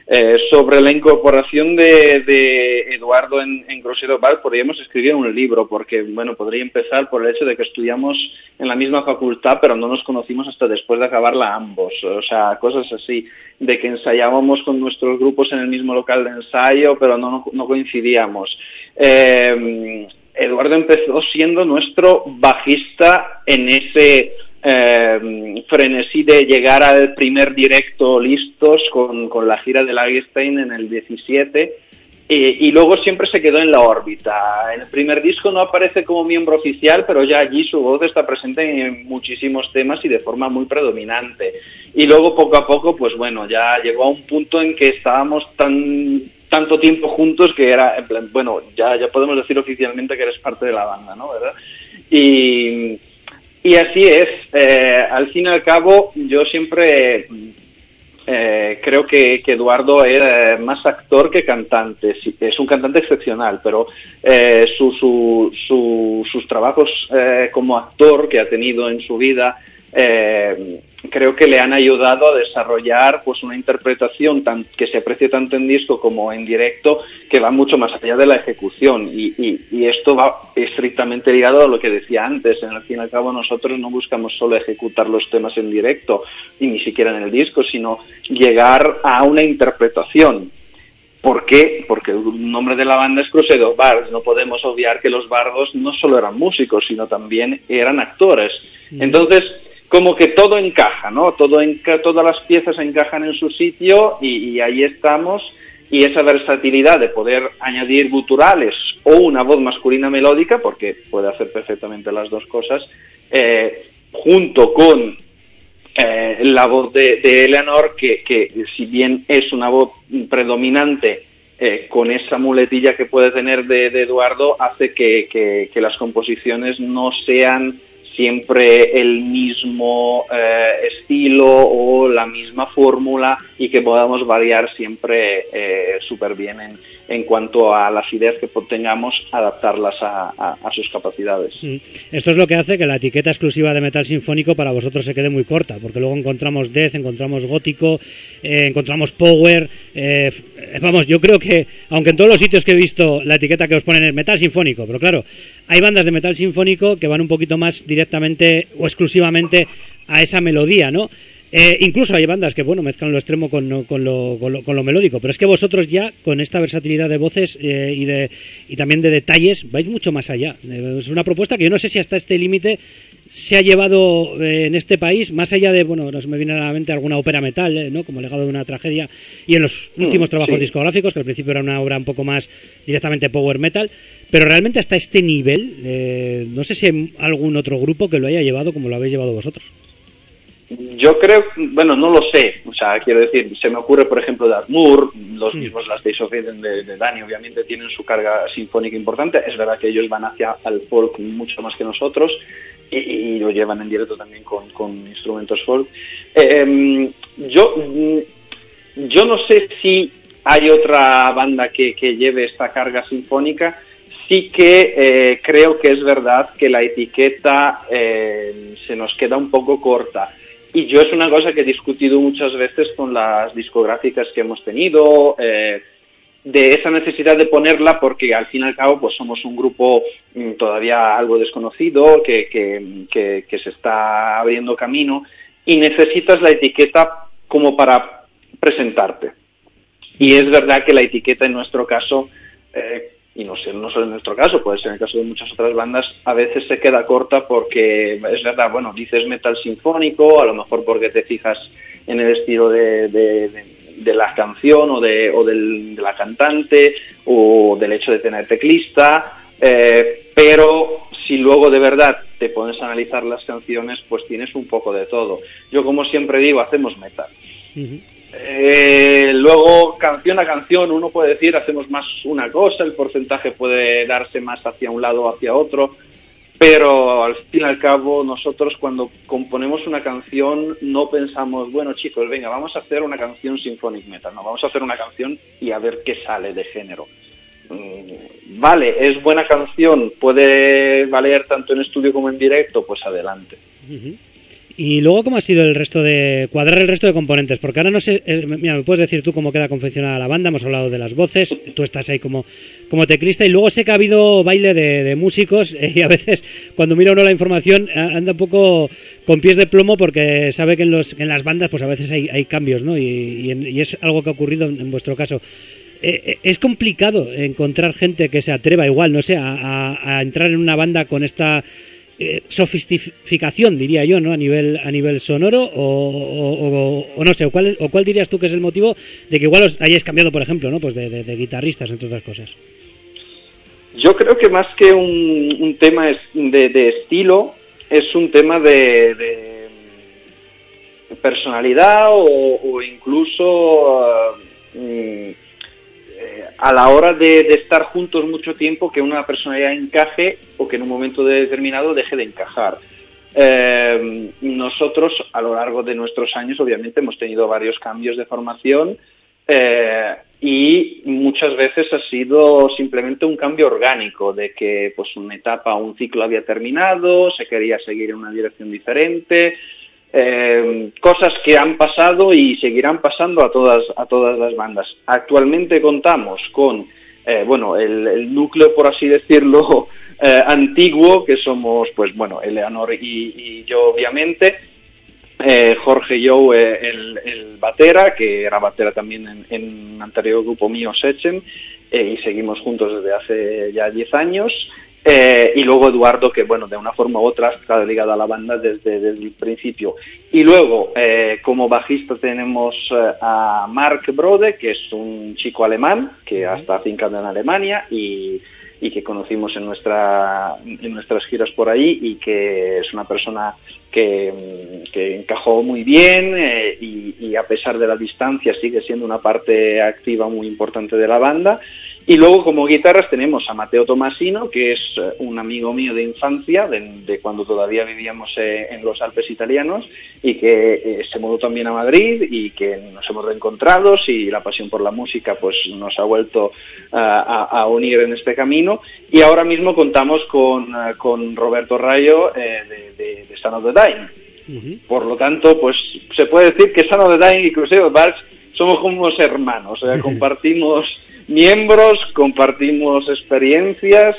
Sobre la incorporación de Eduardo en Crusader Bards podríamos escribir un libro, porque bueno, podría empezar por el hecho de que estudiamos en la misma facultad, pero no nos conocimos hasta después de acabarla ambos. O sea, cosas así, de que ensayábamos con nuestros grupos en el mismo local de ensayo, pero no coincidíamos. Eduardo empezó siendo nuestro bajista en ese frenesí de llegar al primer directo listos con la gira de Lagerstein en el 17, y luego siempre se quedó en la órbita. En el primer disco no aparece como miembro oficial, pero ya allí su voz está presente en muchísimos temas y de forma muy predominante. Y luego poco a poco, pues bueno, ya llegó a un punto en que estábamos tanto tiempo juntos que era, en plan, bueno, ya podemos decir oficialmente que eres parte de la banda, ¿no? ¿Verdad? Y así es. Al fin y al cabo, yo siempre creo que Eduardo era más actor que cantante. Sí, es un cantante excepcional, pero sus trabajos como actor que ha tenido en su vida, creo que le han ayudado a desarrollar pues una interpretación que se aprecia tanto en disco como en directo, que va mucho más allá de la ejecución, y esto va estrictamente ligado a lo que decía antes. Al fin y al cabo, nosotros no buscamos solo ejecutar los temas en directo, y ni siquiera en el disco, sino llegar a una interpretación. ¿Por qué? Porque el nombre de la banda es Crusader Bards. No podemos obviar que los bardos no solo eran músicos, sino también eran actores. Entonces, como que todo encaja, ¿no? Todas las piezas encajan en su sitio, y ahí estamos. Y esa versatilidad de poder añadir guturales o una voz masculina melódica, porque puede hacer perfectamente las dos cosas, junto con la voz de Eleanor, que si bien es una voz predominante, con esa muletilla que puede tener de Eduardo, hace que las composiciones no sean siempre el mismo estilo o la misma fórmula, y que podamos variar siempre súper bien en cuanto a las ideas que tengamos, adaptarlas a sus capacidades. Esto es lo que hace que la etiqueta exclusiva de metal sinfónico para vosotros se quede muy corta, porque luego encontramos death, encontramos gótico, encontramos power. Vamos, yo creo que, aunque en todos los sitios que he visto la etiqueta que os ponen es metal sinfónico, pero claro, hay bandas de metal sinfónico que van un poquito más directamente o exclusivamente a esa melodía, ¿no? Incluso hay bandas que, bueno, mezclan lo extremo con lo melódico, pero es que vosotros ya, con esta versatilidad de voces y también de detalles, vais mucho más allá. Es una propuesta que yo no sé si hasta este límite se ha llevado en este país, más allá de, bueno, no se me viene a la mente alguna ópera metal, ¿no? Como Legado de una tragedia, y en los últimos trabajos discográficos, que al principio era una obra un poco más directamente power metal, pero realmente hasta este nivel, no sé si hay algún otro grupo que lo haya llevado como lo habéis llevado vosotros. Yo creo, bueno, no lo sé, o sea, quiero decir, se me ocurre, por ejemplo, Dark Moor, los mismos Last Days of Eden de Dani, obviamente tienen su carga sinfónica importante. Es verdad que ellos van hacia el folk mucho más que nosotros, y lo llevan en directo también con instrumentos folk. Yo no sé si hay otra banda que lleve esta carga sinfónica. Sí que creo que es verdad que la etiqueta se nos queda un poco corta. Y yo es una cosa que he discutido muchas veces con las discográficas que hemos tenido, de esa necesidad de ponerla, porque al fin y al cabo pues somos un grupo todavía algo desconocido, que se está abriendo camino, y necesitas la etiqueta como para presentarte. Y es verdad que la etiqueta en nuestro caso, y no solo en nuestro caso, puede ser en el caso de muchas otras bandas, a veces se queda corta, porque es verdad, bueno, dices metal sinfónico, a lo mejor porque te fijas en el estilo de la canción o de la cantante, o del hecho de tener teclista, pero si luego de verdad te pones a analizar las canciones, pues tienes un poco de todo. Yo, como siempre digo, hacemos metal. Luego, canción a canción, uno puede decir hacemos más una cosa, el porcentaje puede darse más hacia un lado o hacia otro, pero al fin y al cabo nosotros, cuando componemos una canción, no pensamos, bueno, chicos, venga, vamos a hacer una canción symphonic metal, no, vamos a hacer una canción y a ver qué sale de género. Vale, es buena canción, puede valer tanto en estudio como en directo, pues adelante. Y luego, ¿cómo ha sido el resto de cuadrar el resto de componentes? Porque ahora no sé, mira, me puedes decir tú cómo queda confeccionada la banda, hemos hablado de las voces, tú estás ahí como teclista, y luego sé que ha habido baile de músicos, y a veces cuando mira uno la información anda un poco con pies de plomo porque sabe que en las bandas pues a veces hay cambios, ¿no? Y es algo que ha ocurrido en vuestro caso. Es complicado encontrar gente que se atreva igual, no sé, a entrar en una banda con esta sofisticación, diría yo, ¿no? A nivel sonoro, o no sé, ¿cuál dirías tú que es el motivo de que igual os hayáis cambiado, por ejemplo, ¿no? Pues de guitarristas, entre otras cosas. Yo creo que más que un tema de estilo, es un tema de personalidad o incluso a la hora de estar juntos mucho tiempo, que una personalidad encaje o que en un momento determinado deje de encajar. Nosotros, a lo largo de nuestros años, obviamente, hemos tenido varios cambios de formación y muchas veces ha sido simplemente un cambio orgánico, de que pues una etapa, un ciclo había terminado, se quería seguir en una dirección diferente. Cosas que han pasado y seguirán pasando a todas las bandas. Actualmente contamos con el núcleo, por así decirlo, antiguo, que somos pues bueno, Eleanor y yo, obviamente, Jorge y yo, el batera, que era batera también en un anterior grupo mío, Sechen, y seguimos juntos desde hace ya 10 años. Y luego Eduardo, que bueno, de una forma u otra está ligado a la banda desde el principio. Y luego, como bajista tenemos a Mark Brode, que es un chico alemán que está afincado en Alemania y que conocimos en nuestras giras por ahí, y que es una persona que encajó muy bien y a pesar de la distancia sigue siendo una parte activa muy importante de la banda. Y luego, como guitarras, tenemos a Matteo Tomasino, que es un amigo mío de infancia, de cuando todavía vivíamos en los Alpes italianos, y que se mudó también a Madrid, y que nos hemos reencontrado, y la pasión por la música pues nos ha vuelto a unir en este camino. Y ahora mismo contamos con Roberto Rayo de Son of the Dying. Uh-huh. Por lo tanto, pues se puede decir que Son of the Dying y Crusaders Barge somos como unos hermanos, o sea, compartimos miembros, compartimos experiencias.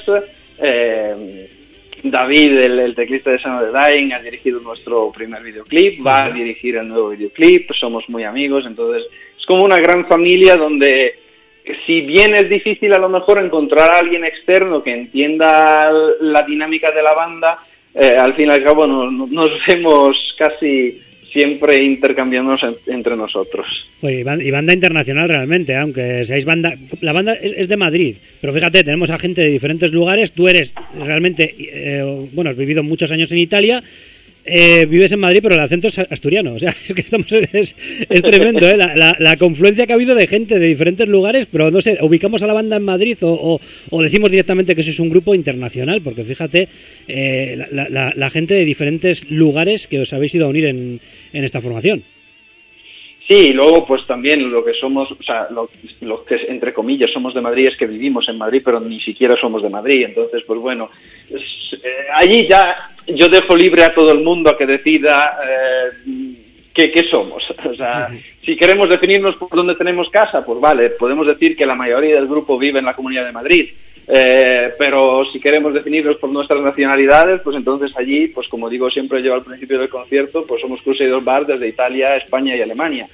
David, el teclista de Son of the Dying, ha dirigido nuestro primer videoclip, va a dirigir el nuevo videoclip, somos muy amigos, entonces es como una gran familia donde, si bien es difícil a lo mejor encontrar a alguien externo que entienda la dinámica de la banda, al fin y al cabo nos vemos casi siempre intercambiándonos entre nosotros. Oye, y banda internacional realmente, aunque seáis banda... La banda es de Madrid, pero fíjate, tenemos a gente de diferentes lugares. Tú eres realmente... has vivido muchos años en Italia, vives en Madrid, pero el acento es asturiano. O sea, es que es tremendo, ¿eh? La confluencia que ha habido de gente de diferentes lugares, pero no sé, ubicamos a la banda en Madrid o decimos directamente que sois un grupo internacional, porque fíjate, la gente de diferentes lugares que os habéis ido a unir en esta formación. Sí, y luego pues también lo que somos, o sea, lo que entre comillas somos de Madrid es que vivimos en Madrid, pero ni siquiera somos de Madrid. Entonces, pues bueno, allí ya yo dejo libre a todo el mundo a que decida qué somos. O sea, si queremos definirnos por dónde tenemos casa, pues vale, podemos decir que la mayoría del grupo vive en la Comunidad de Madrid. Pero si queremos definirlos por nuestras nacionalidades, pues entonces allí, pues como digo siempre yo al principio del concierto, pues somos Crusaders Barge desde Italia, España y Alemania.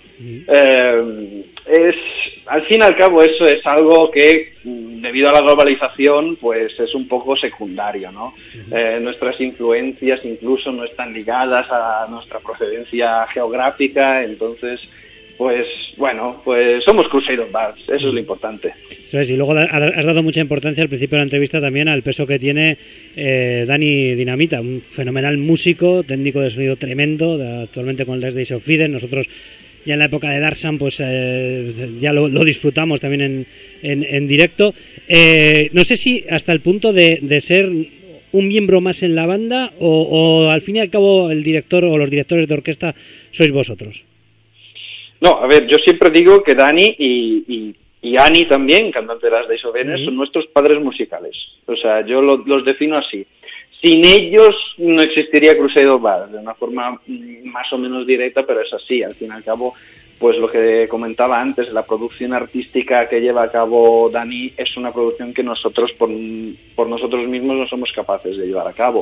Al fin y al cabo eso es algo que, debido a la globalización, pues es un poco secundario, ¿no? Nuestras influencias incluso no están ligadas a nuestra procedencia geográfica, entonces pues bueno, pues somos Crusaders Barge, eso es lo importante. Eso es, y luego has dado mucha importancia al principio de la entrevista también al peso que tiene Dani Dinamita, un fenomenal músico, técnico de sonido tremendo, actualmente con el Last Days of Eden. Nosotros ya en la época de Darksan pues ya lo disfrutamos también en directo. No sé si hasta el punto de ser un miembro más en la banda o al fin y al cabo el director o los directores de orquesta sois vosotros. No, a ver, yo siempre digo que Dani y Ani también, cantante de las Days of Eden, son nuestros padres musicales. O sea, yo los defino así. sin ellos no existiría Crusader Bars, de una forma más o menos directa, pero es así. Al fin y al cabo, pues lo que comentaba antes, la producción artística que lleva a cabo Dani es una producción que nosotros por nosotros mismos no somos capaces de llevar a cabo.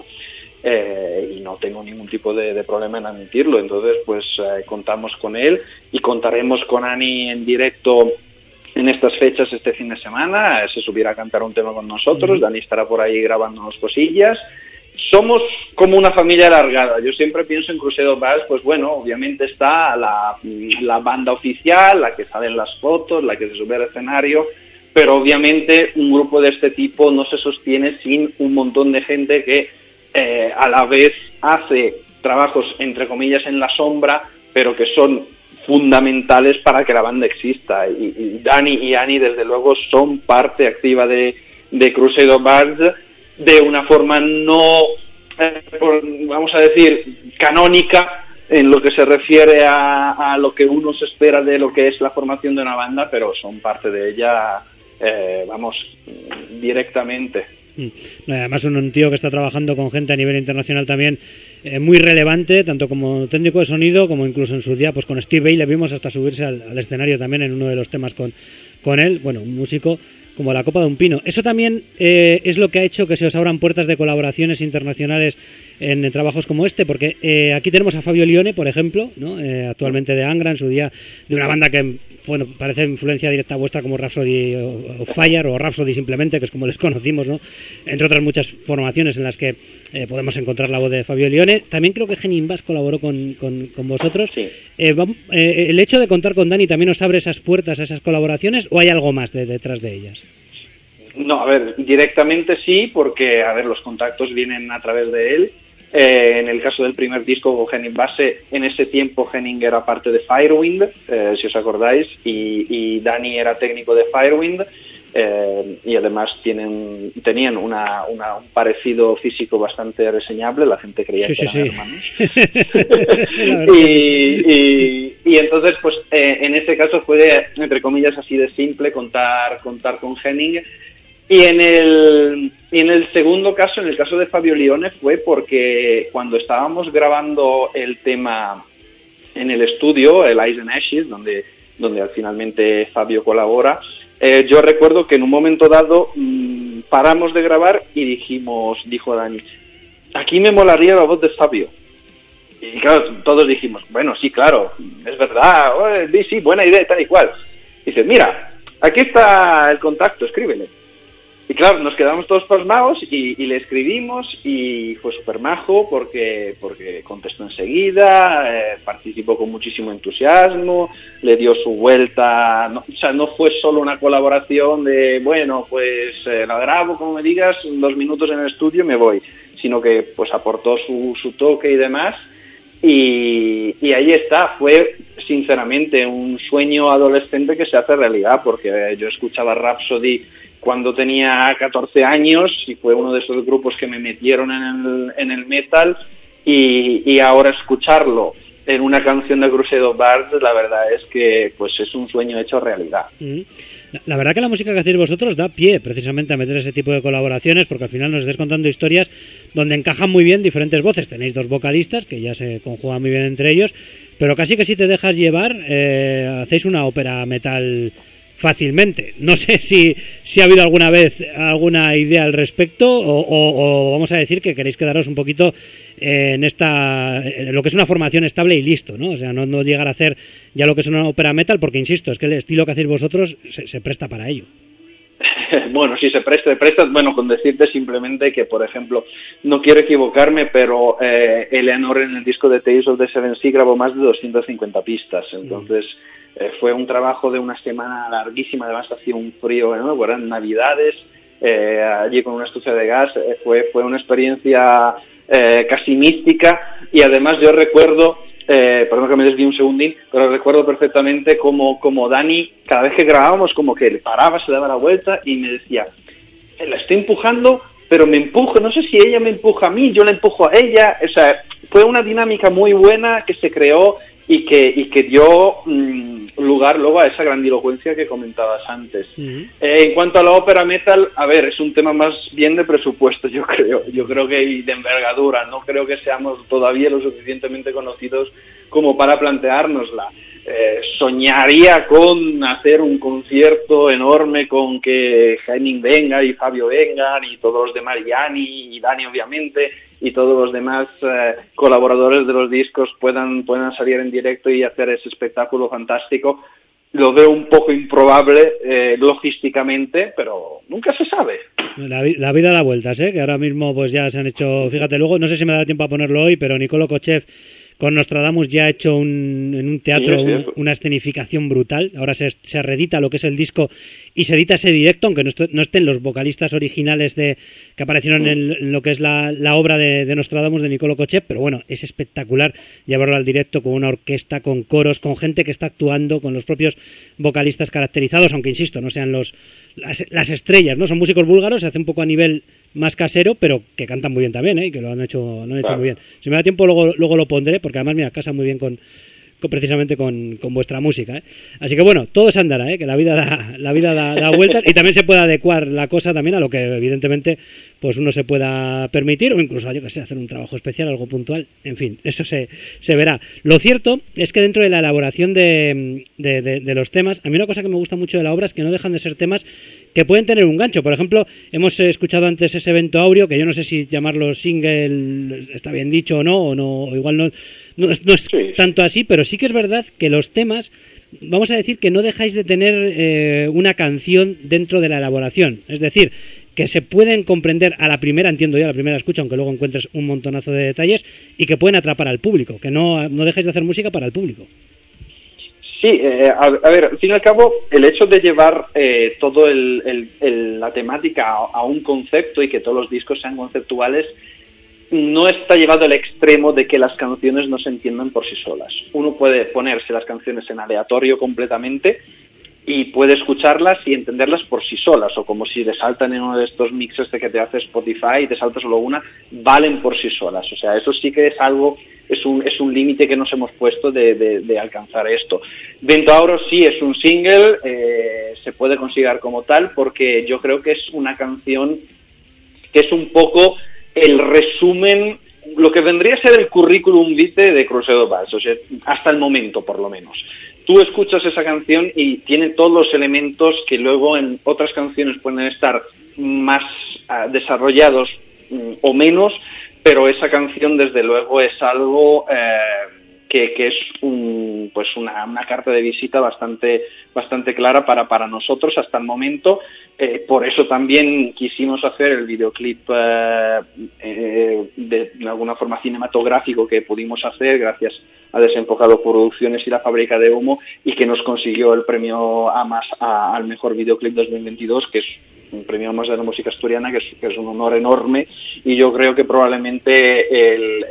Y no tengo ningún tipo de problema en admitirlo. Entonces, pues contamos con él y contaremos con Ani en directo en estas fechas este fin de semana. Se subirá a cantar un tema con nosotros. Dani estará por ahí grabándonos cosillas. Somos como una familia alargada. Yo siempre pienso en Crusader Bars, pues bueno, obviamente está la banda oficial, la que sale en las fotos, la que se sube al escenario, pero obviamente un grupo de este tipo no se sostiene sin un montón de gente que a la vez hace trabajos entre comillas en la sombra, pero que son fundamentales para que la banda exista. Y Dani y Ani desde luego son parte activa de Crusader Bars, de una forma no, vamos a decir, canónica en lo que se refiere a lo que uno se espera de lo que es la formación de una banda, pero son parte de ella, directamente. Además, un tío que está trabajando con gente a nivel internacional también muy relevante, tanto como técnico de sonido, como incluso en su día pues con Steve Vai le vimos hasta subirse al escenario también en uno de los temas con él. Bueno, un músico como la copa de un pino. Eso también es lo que ha hecho que se os abran puertas de colaboraciones internacionales en trabajos como este, porque aquí tenemos a Fabio Lione, por ejemplo, ¿no? Actualmente de Angra, en su día de una banda que bueno, parece influencia directa vuestra como Rhapsody o Fire o Rhapsody simplemente, que es como les conocimos, ¿no? Entre otras muchas formaciones en las que podemos encontrar la voz de Fabio Lione. También creo que Henning Bass colaboró con vosotros. Sí. ¿El hecho de contar con Dani también os abre esas puertas a esas colaboraciones o hay algo más detrás de ellas? No, a ver, directamente sí, porque, a ver, los contactos vienen a través de él. En el caso del primer disco con Henning Basse, en ese tiempo Henning era parte de Firewind, si os acordáis, y Dani era técnico de Firewind, y además tenían un parecido físico bastante reseñable, la gente creía que eran hermanos. y entonces, pues en ese caso fue, entre comillas, así de simple contar con Henning. Y en el segundo caso, en el caso de Fabio Lione, fue porque cuando estábamos grabando el tema en el estudio, el Eyes and Ashes, donde finalmente Fabio colabora, yo recuerdo que en un momento dado paramos de grabar y dijo Dani, aquí me molaría la voz de Fabio. Y claro, todos dijimos, bueno, sí, claro, es verdad, sí, buena idea, tal y cual. Dice, mira, aquí está el contacto, escríbele. Y claro, nos quedamos todos pasmados y le escribimos y fue súper majo porque contestó enseguida, participó con muchísimo entusiasmo, le dio su vuelta, no fue solo una colaboración de, bueno, pues la grabo como me digas, 2 minutos en el estudio y me voy, sino que pues aportó su toque y demás y ahí está, fue sinceramente un sueño adolescente que se hace realidad porque yo escuchaba Rhapsody cuando tenía 14 años y fue uno de esos grupos que me metieron en el metal y ahora escucharlo en una canción de Crusader Bars, la verdad es que pues es un sueño hecho realidad. La verdad que la música que hacéis vosotros da pie precisamente a meter ese tipo de colaboraciones porque al final nos estáis contando historias donde encajan muy bien diferentes voces. Tenéis 2 vocalistas que ya se conjugan muy bien entre ellos, pero casi que si te dejas llevar hacéis una ópera metal fácilmente. No sé si ha habido alguna vez alguna idea al respecto o vamos a decir que queréis quedaros un poquito en lo que es una formación estable y listo, ¿no? O sea, no llegar a hacer ya lo que es una ópera metal porque, insisto, es que el estilo que hacéis vosotros se presta para ello. Bueno, sí, se presta. Bueno, con decirte simplemente que, por ejemplo, no quiero equivocarme, pero Eleanor en el disco de Tales of the Seven Sea grabó más de 250 pistas, entonces fue un trabajo de una semana larguísima, además hacía un frío enorme, eran navidades, allí con una estufa de gas, fue una experiencia casi mística, y además yo recuerdo, perdón que me desvíe un segundín, pero recuerdo perfectamente como Dani, cada vez que grabábamos, como que le paraba, se daba la vuelta y me decía, la estoy empujando, pero me empujo, no sé si ella me empuja a mí, yo la empujo a ella, o sea, fue una dinámica muy buena que se creó y que dio lugar luego a esa grandilocuencia que comentabas antes. En cuanto a la ópera metal, a ver, es un tema más bien de presupuesto, yo creo que y de envergadura, no creo que seamos todavía lo suficientemente conocidos como para planteárnosla. Soñaría con hacer un concierto enorme con que Henning venga y Fabio vengan y todos los demás, Yanni y Dani obviamente, y todos los demás colaboradores de los discos puedan salir en directo y hacer ese espectáculo fantástico. Lo veo un poco improbable logísticamente, pero nunca se sabe. La vida da vueltas, que ahora mismo pues ya se han hecho, fíjate, luego no sé si me da tiempo a ponerlo hoy, pero Nicolo Kochev con Nostradamus ya ha hecho en un teatro una escenificación brutal. Ahora se reedita lo que es el disco y se edita ese directo, aunque no estén los vocalistas originales que aparecieron en lo que es la obra de Nostradamus de Nicolo Kochev, pero bueno, es espectacular llevarlo al directo con una orquesta, con coros, con gente que está actuando, con los propios vocalistas caracterizados, aunque insisto, no sean las estrellas, ¿no? Son músicos búlgaros, se hace un poco a nivel más casero, pero que cantan muy bien también, y que lo han hecho muy bien. Si me da tiempo luego lo pondré, porque además mira, casa muy bien precisamente con vuestra música, Así que bueno, todo se andará, que la vida da vueltas, y también se puede adecuar la cosa también a lo que evidentemente pues uno se pueda permitir, o incluso yo que sé, hacer un trabajo especial, algo puntual, en fin, eso se verá. Lo cierto es que dentro de la elaboración de los temas, a mí una cosa que me gusta mucho de la obra es que no dejan de ser temas que pueden tener un gancho. Por ejemplo, hemos escuchado antes ese Evento Áureo, que yo no sé si llamarlo single está bien dicho o no, o igual no es tanto así, pero sí que es verdad que los temas, vamos a decir que no dejáis de tener una canción dentro de la elaboración, es decir, que se pueden comprender a la primera, entiendo yo, a la primera escucha, aunque luego encuentres un montonazo de detalles, y que pueden atrapar al público, que no dejáis de hacer música para el público. Sí, a ver, al fin y al cabo, el hecho de llevar todo la temática a un concepto y que todos los discos sean conceptuales no está llevado al extremo de que las canciones no se entiendan por sí solas. Uno puede ponerse las canciones en aleatorio completamente y puede escucharlas y entenderlas por sí solas, o como si te saltan en uno de estos mixes de que te hace Spotify y te salta solo una, valen por sí solas. O sea, eso sí que es algo, es un límite que nos hemos puesto de alcanzar esto. Vento Áureo sí es un single, se puede considerar como tal, porque yo creo que es una canción que es un poco el resumen, lo que vendría a ser el currículum vitae de Crusader Bars, o sea, hasta el momento por lo menos. Tú escuchas esa canción y tiene todos los elementos que luego en otras canciones pueden estar más desarrollados o menos, pero esa canción desde luego es algo que es una carta de visita bastante clara para nosotros hasta el momento. Por eso también quisimos hacer el videoclip de alguna forma cinematográfico que pudimos hacer gracias a Desenfocado Producciones y La Fábrica de Humo, y que nos consiguió el premio AMAS al mejor videoclip 2022, que es un premio AMAS de la música asturiana, que es un honor enorme, y yo creo que probablemente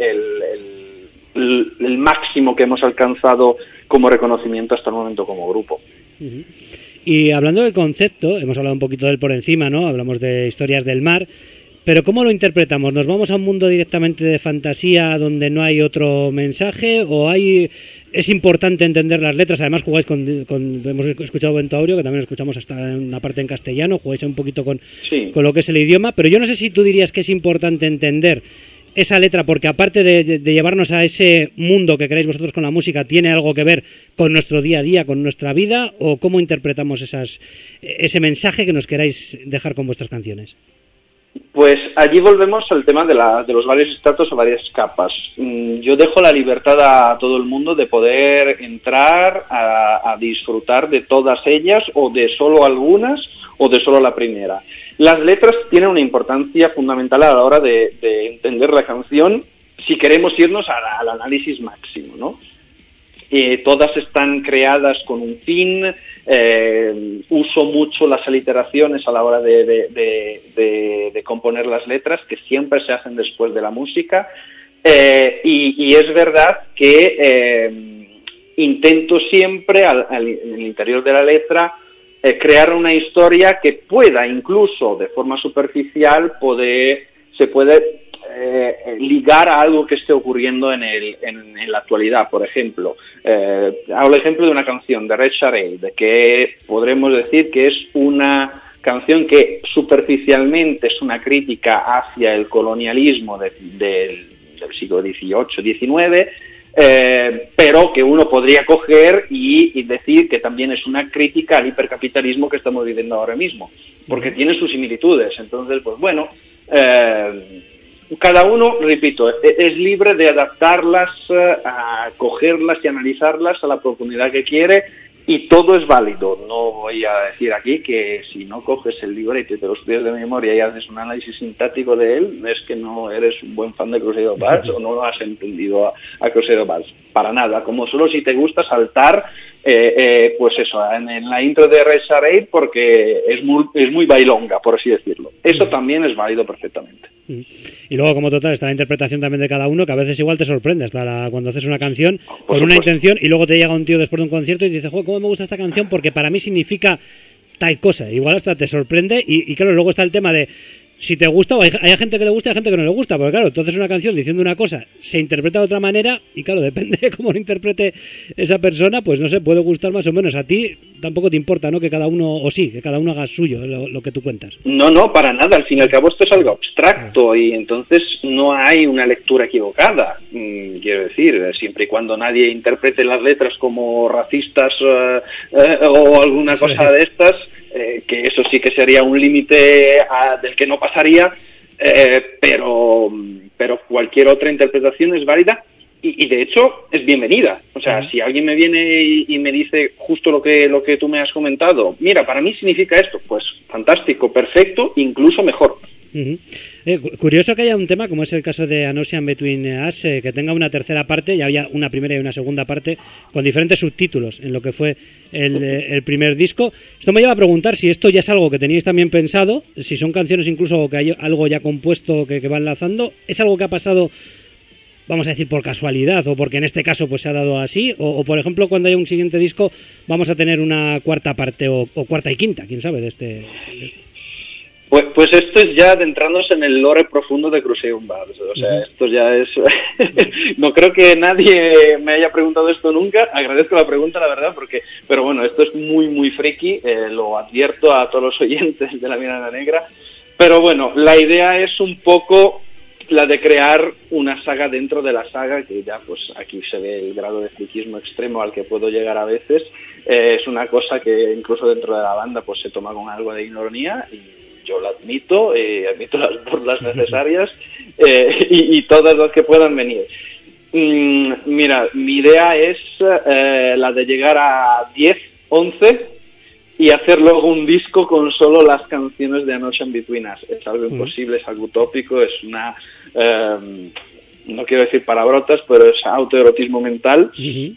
el máximo que hemos alcanzado como reconocimiento hasta el momento como grupo. Uh-huh. Y hablando del concepto, hemos hablado un poquito de él por encima, ¿no? Hablamos de historias del mar, pero ¿cómo lo interpretamos? ¿Nos vamos a un mundo directamente de fantasía donde no hay otro mensaje? ¿O es importante entender las letras? Además jugáis hemos escuchado Vento Áureo, que también escuchamos hasta una parte en castellano, jugáis un poquito con lo que es el idioma, pero yo no sé si tú dirías que es importante entender esa letra, porque aparte de llevarnos a ese mundo que queréis vosotros con la música, ¿tiene algo que ver con nuestro día a día, con nuestra vida? ¿O cómo interpretamos ese mensaje que nos queráis dejar con vuestras canciones? Pues allí volvemos al tema de los varios estratos o varias capas. Yo dejo la libertad a todo el mundo de poder entrar a disfrutar de todas ellas, o de solo algunas, o de solo la primera. Las letras tienen una importancia fundamental a la hora de entender la canción si queremos irnos al análisis máximo, ¿no? Todas están creadas con un fin, uso mucho las aliteraciones a la hora de componer las letras, que siempre se hacen después de la música, y es verdad que intento siempre en el interior de la letra crear una historia que pueda, incluso de forma superficial, se puede ligar a algo que esté ocurriendo en la actualidad. Por ejemplo, hago el ejemplo de una canción de Red Charade, que podremos decir que es una canción que superficialmente es una crítica hacia el colonialismo del siglo XVIII-XIX, pero que uno podría coger y decir que también es una crítica al hipercapitalismo que estamos viviendo ahora mismo, porque tiene sus similitudes. Entonces, pues bueno, cada uno, repito, es libre de adaptarlas, a cogerlas y analizarlas a la profundidad que quiere, y todo es válido. No voy a decir aquí que si no coges el libreto y te lo estudias de memoria y haces un análisis sintáctico de él, es que no eres un buen fan de Crusader Vals o no lo has entendido a Crusader Vals. Para nada. Como solo si te gusta saltar, pues eso, en la intro de Red Charade, porque es muy bailonga, por así decirlo. Eso también es válido perfectamente. Y luego, como total, está la interpretación también de cada uno, que a veces igual te sorprende hasta cuando haces una canción con una intención y luego te llega un tío después de un concierto y te dice, joder, ¿cómo me gusta esta canción? Porque para mí significa tal cosa. Igual hasta te sorprende y claro, luego está el tema de si te gusta, o hay gente que le gusta y hay gente que no le gusta, porque claro, entonces una canción diciendo una cosa se interpreta de otra manera y claro, depende de cómo lo interprete esa persona, pues no sé, puede gustar más o menos. A ti tampoco te importa, ¿no? Que cada uno, o sí, que cada uno haga suyo lo que tú cuentas. No, para nada. Al fin y al cabo esto es algo abstracto y entonces no hay una lectura equivocada. Quiero decir, siempre y cuando nadie interprete las letras como racistas o alguna cosa de estas, que eso sí que sería un límite del que no pasaría, pero cualquier otra interpretación es válida y de hecho es bienvenida. O sea, si alguien me viene y me dice justo lo que tú me has comentado, mira, para mí significa esto, pues fantástico, perfecto, incluso mejor. Curioso que haya un tema como es el caso de An Ocean Between Us, que tenga una tercera parte, ya había una primera y una segunda parte con diferentes subtítulos en lo que fue el primer disco. Esto me lleva a preguntar si esto ya es algo que teníais también pensado, si son canciones incluso que hay algo ya compuesto que va enlazando, es algo que ha pasado, vamos a decir, por casualidad o porque en este caso pues se ha dado así, o por ejemplo cuando haya un siguiente disco vamos a tener una cuarta parte o cuarta y quinta, quién sabe, de este... Pues esto es ya adentrándose en el lore profundo de Crusader Vals. O sea, esto ya es... No creo que nadie me haya preguntado esto nunca. Agradezco la pregunta, la verdad, pero bueno, esto es muy, muy friki. Lo advierto a todos los oyentes de La Mirada Negra. Pero bueno, la idea es un poco la de crear una saga dentro de la saga, que ya pues aquí se ve el grado de friquismo extremo al que puedo llegar a veces. Es una cosa que incluso dentro de la banda pues se toma con algo de ironía y yo lo admito, admito las burlas necesarias y todas las que puedan venir. Mira, mi idea es la de llegar a 10, 11 y hacer luego un disco con solo las canciones de An Ocean Between Us. Es algo imposible, es algo utópico, es una... no quiero decir palabrotas, pero es autoerotismo mental.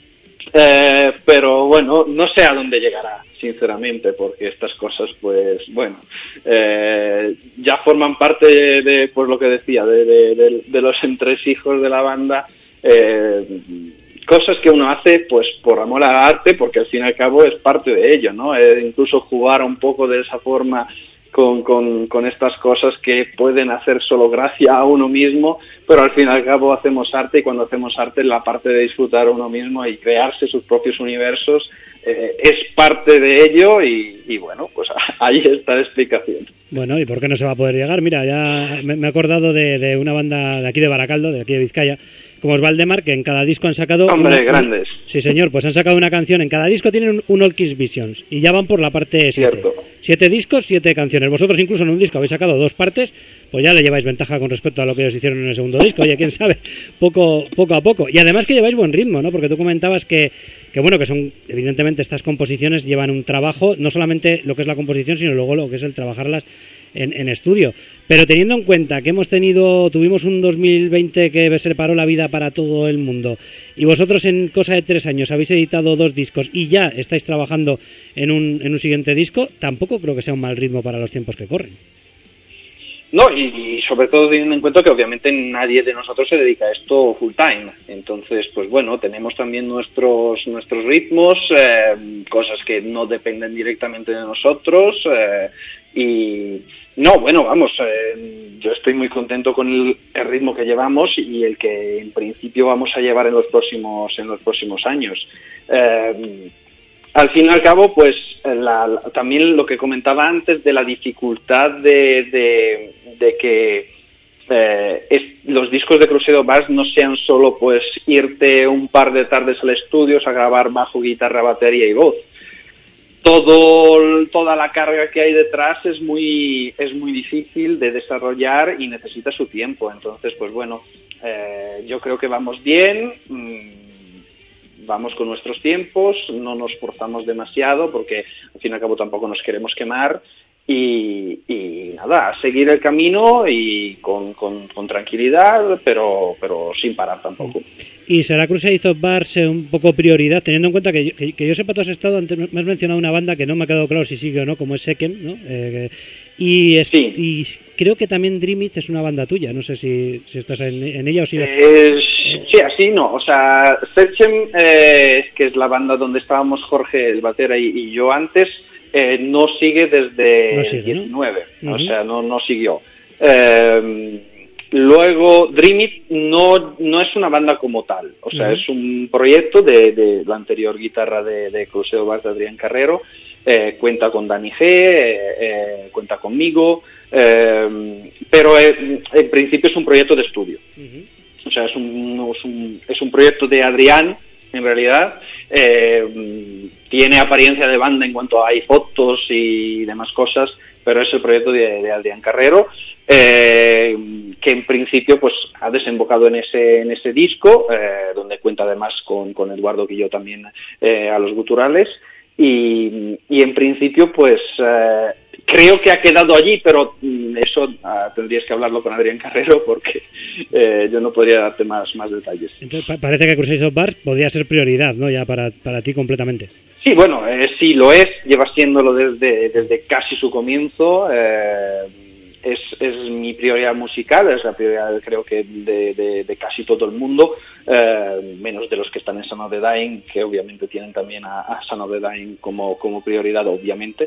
Pero bueno, no sé a dónde llegará, sinceramente, porque estas cosas, pues bueno, ya forman parte de pues lo que decía, de los entresijos de la banda, cosas que uno hace pues por amor al arte, porque al fin y al cabo es parte de ello, ¿no? Incluso jugar un poco de esa forma con estas cosas que pueden hacer solo gracia a uno mismo, pero al fin y al cabo hacemos arte, y cuando hacemos arte la parte de disfrutar a uno mismo y crearse sus propios universos es parte de ello y bueno, pues ahí está la explicación. Bueno, ¿y por qué no se va a poder llegar? Mira, ya me he acordado de una banda de aquí de Baracaldo, de aquí de Vizcaya, como es Valdemar, que en cada disco han sacado... ¡Hombre, grandes! Sí, señor, pues han sacado una canción. En cada disco tienen un All Kiss Visions y ya van por la parte 7. Cierto. 7 discos, 7 canciones. Vosotros incluso en un disco habéis sacado 2 partes, pues ya le lleváis ventaja con respecto a lo que ellos hicieron en el segundo disco. Oye, quién sabe, poco a poco. Y además que lleváis buen ritmo, ¿no? Porque tú comentabas que bueno, que son, evidentemente, estas composiciones llevan un trabajo, no solamente lo que es la composición, sino luego lo que es el trabajarlas en estudio. Pero teniendo en cuenta que tuvimos un 2020 que separó la vida para todo el mundo, y vosotros en cosa de 3 años habéis editado 2 discos y ya estáis trabajando en un siguiente disco, tampoco creo que sea un mal ritmo para los tiempos que corren. No, y sobre todo teniendo en cuenta que obviamente nadie de nosotros se dedica a esto full time. Entonces, pues bueno, tenemos también nuestros ritmos, cosas que no dependen directamente de nosotros, Y no, bueno, vamos, yo estoy muy contento con el ritmo que llevamos y el que en principio vamos a llevar en los próximos años. Al fin y al cabo, pues también lo que comentaba antes de la dificultad de que los discos de Crusader Bass no sean solo pues irte un par de tardes al estudio a grabar bajo, guitarra, batería y voz. Toda la carga que hay detrás es muy difícil de desarrollar y necesita su tiempo. Entonces, pues bueno, yo creo que vamos bien, vamos con nuestros tiempos, no nos forzamos demasiado porque al fin y al cabo tampoco nos queremos quemar. Y nada, a seguir el camino y con tranquilidad, pero sin parar tampoco. ¿Y será Crusade of Bars un poco prioridad, teniendo en cuenta que yo sepa, tú has estado, antes me has mencionado una banda que no me ha quedado claro si sigue o no, como es Seken, ¿no? Sí. Y creo que también Dream It es una banda tuya, no sé si estás en ella o si... Sí, así no, o sea, Seken, que es la banda donde estábamos Jorge, el batera, y yo antes... no sigue desde no sigue, 19, ¿no? O sea, no siguió. Luego, Dream It no es una banda como tal, o sea, es un proyecto de la anterior guitarra de Crusader Bass de Adrián Carrero, cuenta con Dani G, cuenta conmigo, pero en principio es un proyecto de estudio. O sea, es un proyecto de Adrián, en realidad. Tiene apariencia de banda en cuanto hay fotos y demás cosas, pero es el proyecto de Adrián Carrero, que en principio pues ha desembocado en ese disco, donde cuenta además con Eduardo Guilló también a los guturales, y en principio pues creo que ha quedado allí, pero eso tendrías que hablarlo con Adrián Carrero porque yo no podría darte más detalles. Entonces parece que Crusade of Bars podría ser prioridad, ¿no? Ya para ti completamente. Sí, bueno, sí lo es, lleva siéndolo desde casi su comienzo, es mi prioridad musical, es la prioridad creo que de casi todo el mundo, menos de los que están en Son of the Dying, que obviamente tienen también a Son of the Dying como prioridad, obviamente,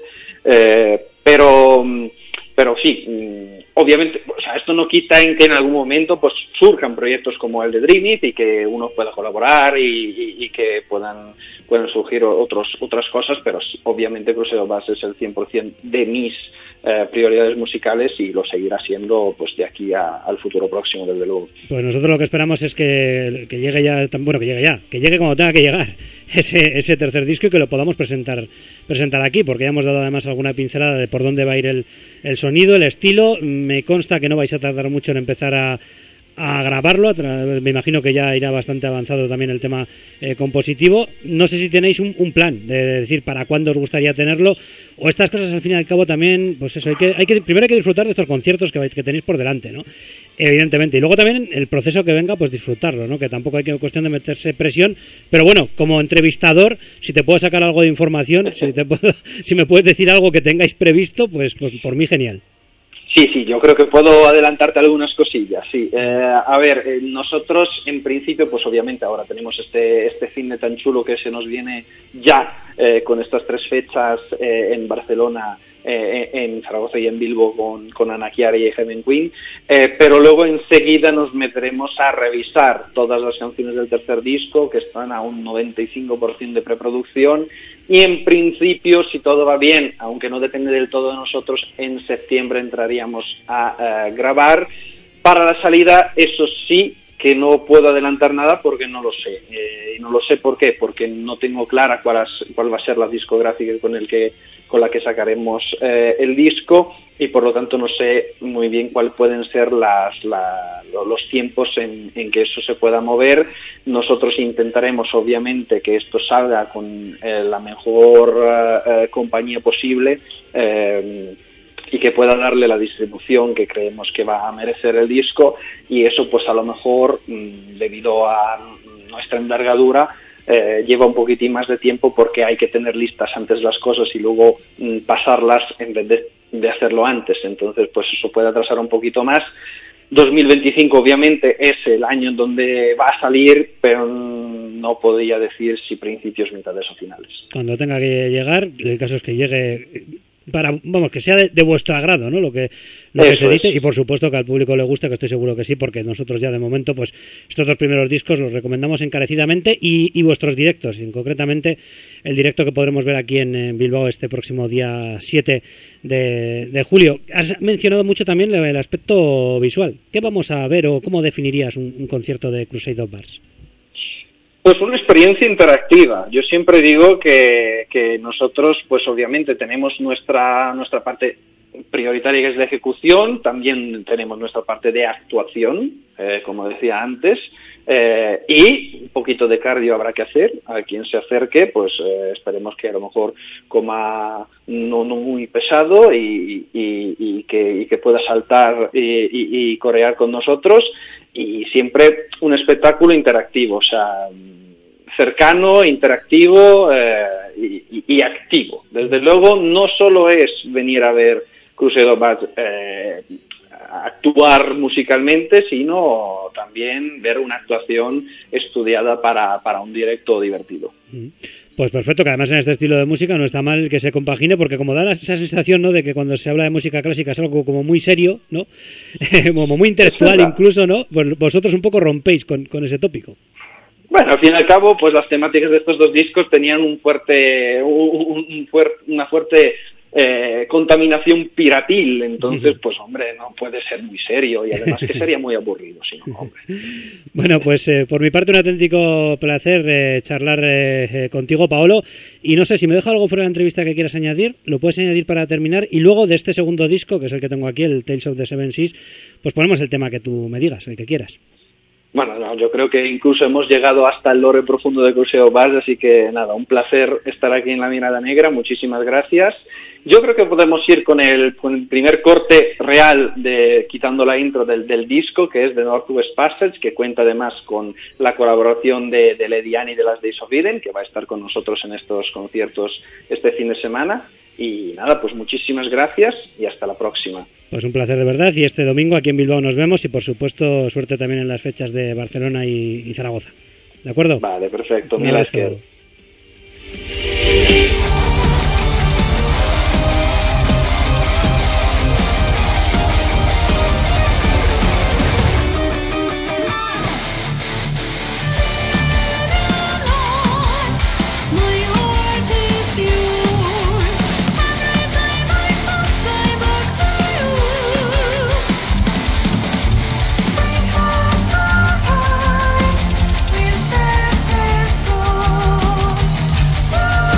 pero sí, obviamente, o sea, esto no quita en que en algún momento pues surjan proyectos como el de Dream It y que uno pueda colaborar y que puedan surgir otras cosas, pero obviamente Crusader Bass es el 100% de mis prioridades musicales y lo seguirá siendo pues de aquí al futuro próximo, desde luego. Pues nosotros lo que esperamos es que llegue ya, que llegue cuando tenga que llegar ese tercer disco y que lo podamos presentar aquí, porque ya hemos dado además alguna pincelada de por dónde va a ir el sonido, el estilo. Me consta que no vais a tardar mucho en empezar a grabarlo, me imagino que ya irá bastante avanzado también el tema compositivo. No sé si tenéis un plan de decir para cuándo os gustaría tenerlo, o estas cosas al fin y al cabo también, pues eso, primero hay que disfrutar de estos conciertos que tenéis por delante, ¿no? Evidentemente, y luego también el proceso que venga, pues disfrutarlo, ¿no? Que tampoco hay cuestión de meterse presión, pero bueno, como entrevistador, si te puedo sacar algo de información, si me puedes decir algo que tengáis previsto, pues por mí genial. Sí, yo creo que puedo adelantarte algunas cosillas, sí. A ver, nosotros en principio, pues obviamente ahora tenemos este cine tan chulo que se nos viene ya con estas 3 fechas en Barcelona, en Zaragoza y en Bilbo con Ana Chiari y Heaven Queen, pero luego enseguida nos meteremos a revisar todas las canciones del tercer disco, que están a un 95% de preproducción, y en principio, si todo va bien, aunque no depende del todo de nosotros, en septiembre entraríamos a grabar. Para la salida, eso sí, que no puedo adelantar nada porque no lo sé. Y no lo sé ¿por qué? Porque no tengo clara cuál va a ser la discográfica con la que sacaremos el disco, y por lo tanto no sé muy bien cuáles pueden ser los tiempos en que eso se pueda mover. Nosotros intentaremos obviamente que esto salga con la mejor compañía posible, y que pueda darle la distribución que creemos que va a merecer el disco, y eso pues a lo mejor debido a nuestra envergadura lleva un poquitín más de tiempo, porque hay que tener listas antes las cosas y luego pasarlas en vez de hacerlo antes. Entonces pues eso puede atrasar un poquito más. 2025 obviamente es el año en donde va a salir, pero no podría decir si principios, mitades o finales. Cuando tenga que llegar, el caso es que llegue vamos, que sea de vuestro agrado, ¿no? Lo que se edite, y por supuesto que al público le gusta, que estoy seguro que sí, porque nosotros ya de momento, pues estos 2 primeros discos los recomendamos encarecidamente, y vuestros directos, y concretamente el directo que podremos ver aquí en Bilbao este próximo día 7 de julio. Has mencionado mucho también el aspecto visual. ¿Qué vamos a ver o cómo definirías un concierto de Crusade of Bars? Pues una experiencia interactiva. Yo siempre digo que nosotros, pues obviamente tenemos nuestra parte prioritaria, que es la ejecución, también tenemos nuestra parte de actuación, como decía antes, y un poquito de cardio habrá que hacer. A quien se acerque, pues esperemos que a lo mejor coma no muy pesado y que pueda saltar y corear con nosotros. Y siempre un espectáculo interactivo, o sea, cercano, interactivo y activo. Desde luego, no solo es venir a ver Crusade of Bars actuar musicalmente, sino también ver una actuación estudiada para un directo divertido. Pues perfecto, que además en este estilo de música no está mal que se compagine, porque como da esa sensación, ¿no?, de que cuando se habla de música clásica es algo como muy serio, ¿no? Como muy intelectual incluso, ¿no? Pues vosotros un poco rompéis con ese tópico. Bueno, al fin y al cabo, pues las temáticas de estos 2 discos tenían una fuerte contaminación piratil, entonces, pues hombre, no puede ser muy serio, y además que sería muy aburrido, si no, hombre. Bueno, pues por mi parte un auténtico placer charlar contigo, Paolo, y no sé si me deja algo fuera de la entrevista que quieras añadir, lo puedes añadir para terminar, y luego de este segundo disco, que es el que tengo aquí, el Tales of the Seven Seas, pues ponemos el tema que tú me digas, el que quieras. Bueno, no, yo creo que incluso hemos llegado hasta el lore profundo de Crusade of Bars, así que nada, un placer estar aquí en La Mirada Negra, muchísimas gracias. Yo creo que podemos ir con el primer corte real, quitando la intro del disco, que es The Northwest Passage, que cuenta además con la colaboración de Lady Annie de las Days of Eden, que va a estar con nosotros en estos conciertos este fin de semana. Y nada, pues muchísimas gracias y hasta la próxima. Pues un placer de verdad, y este domingo aquí en Bilbao nos vemos, y por supuesto suerte también en las fechas de Barcelona y Zaragoza. ¿De acuerdo? Vale, perfecto. Un abrazo. We'll stand for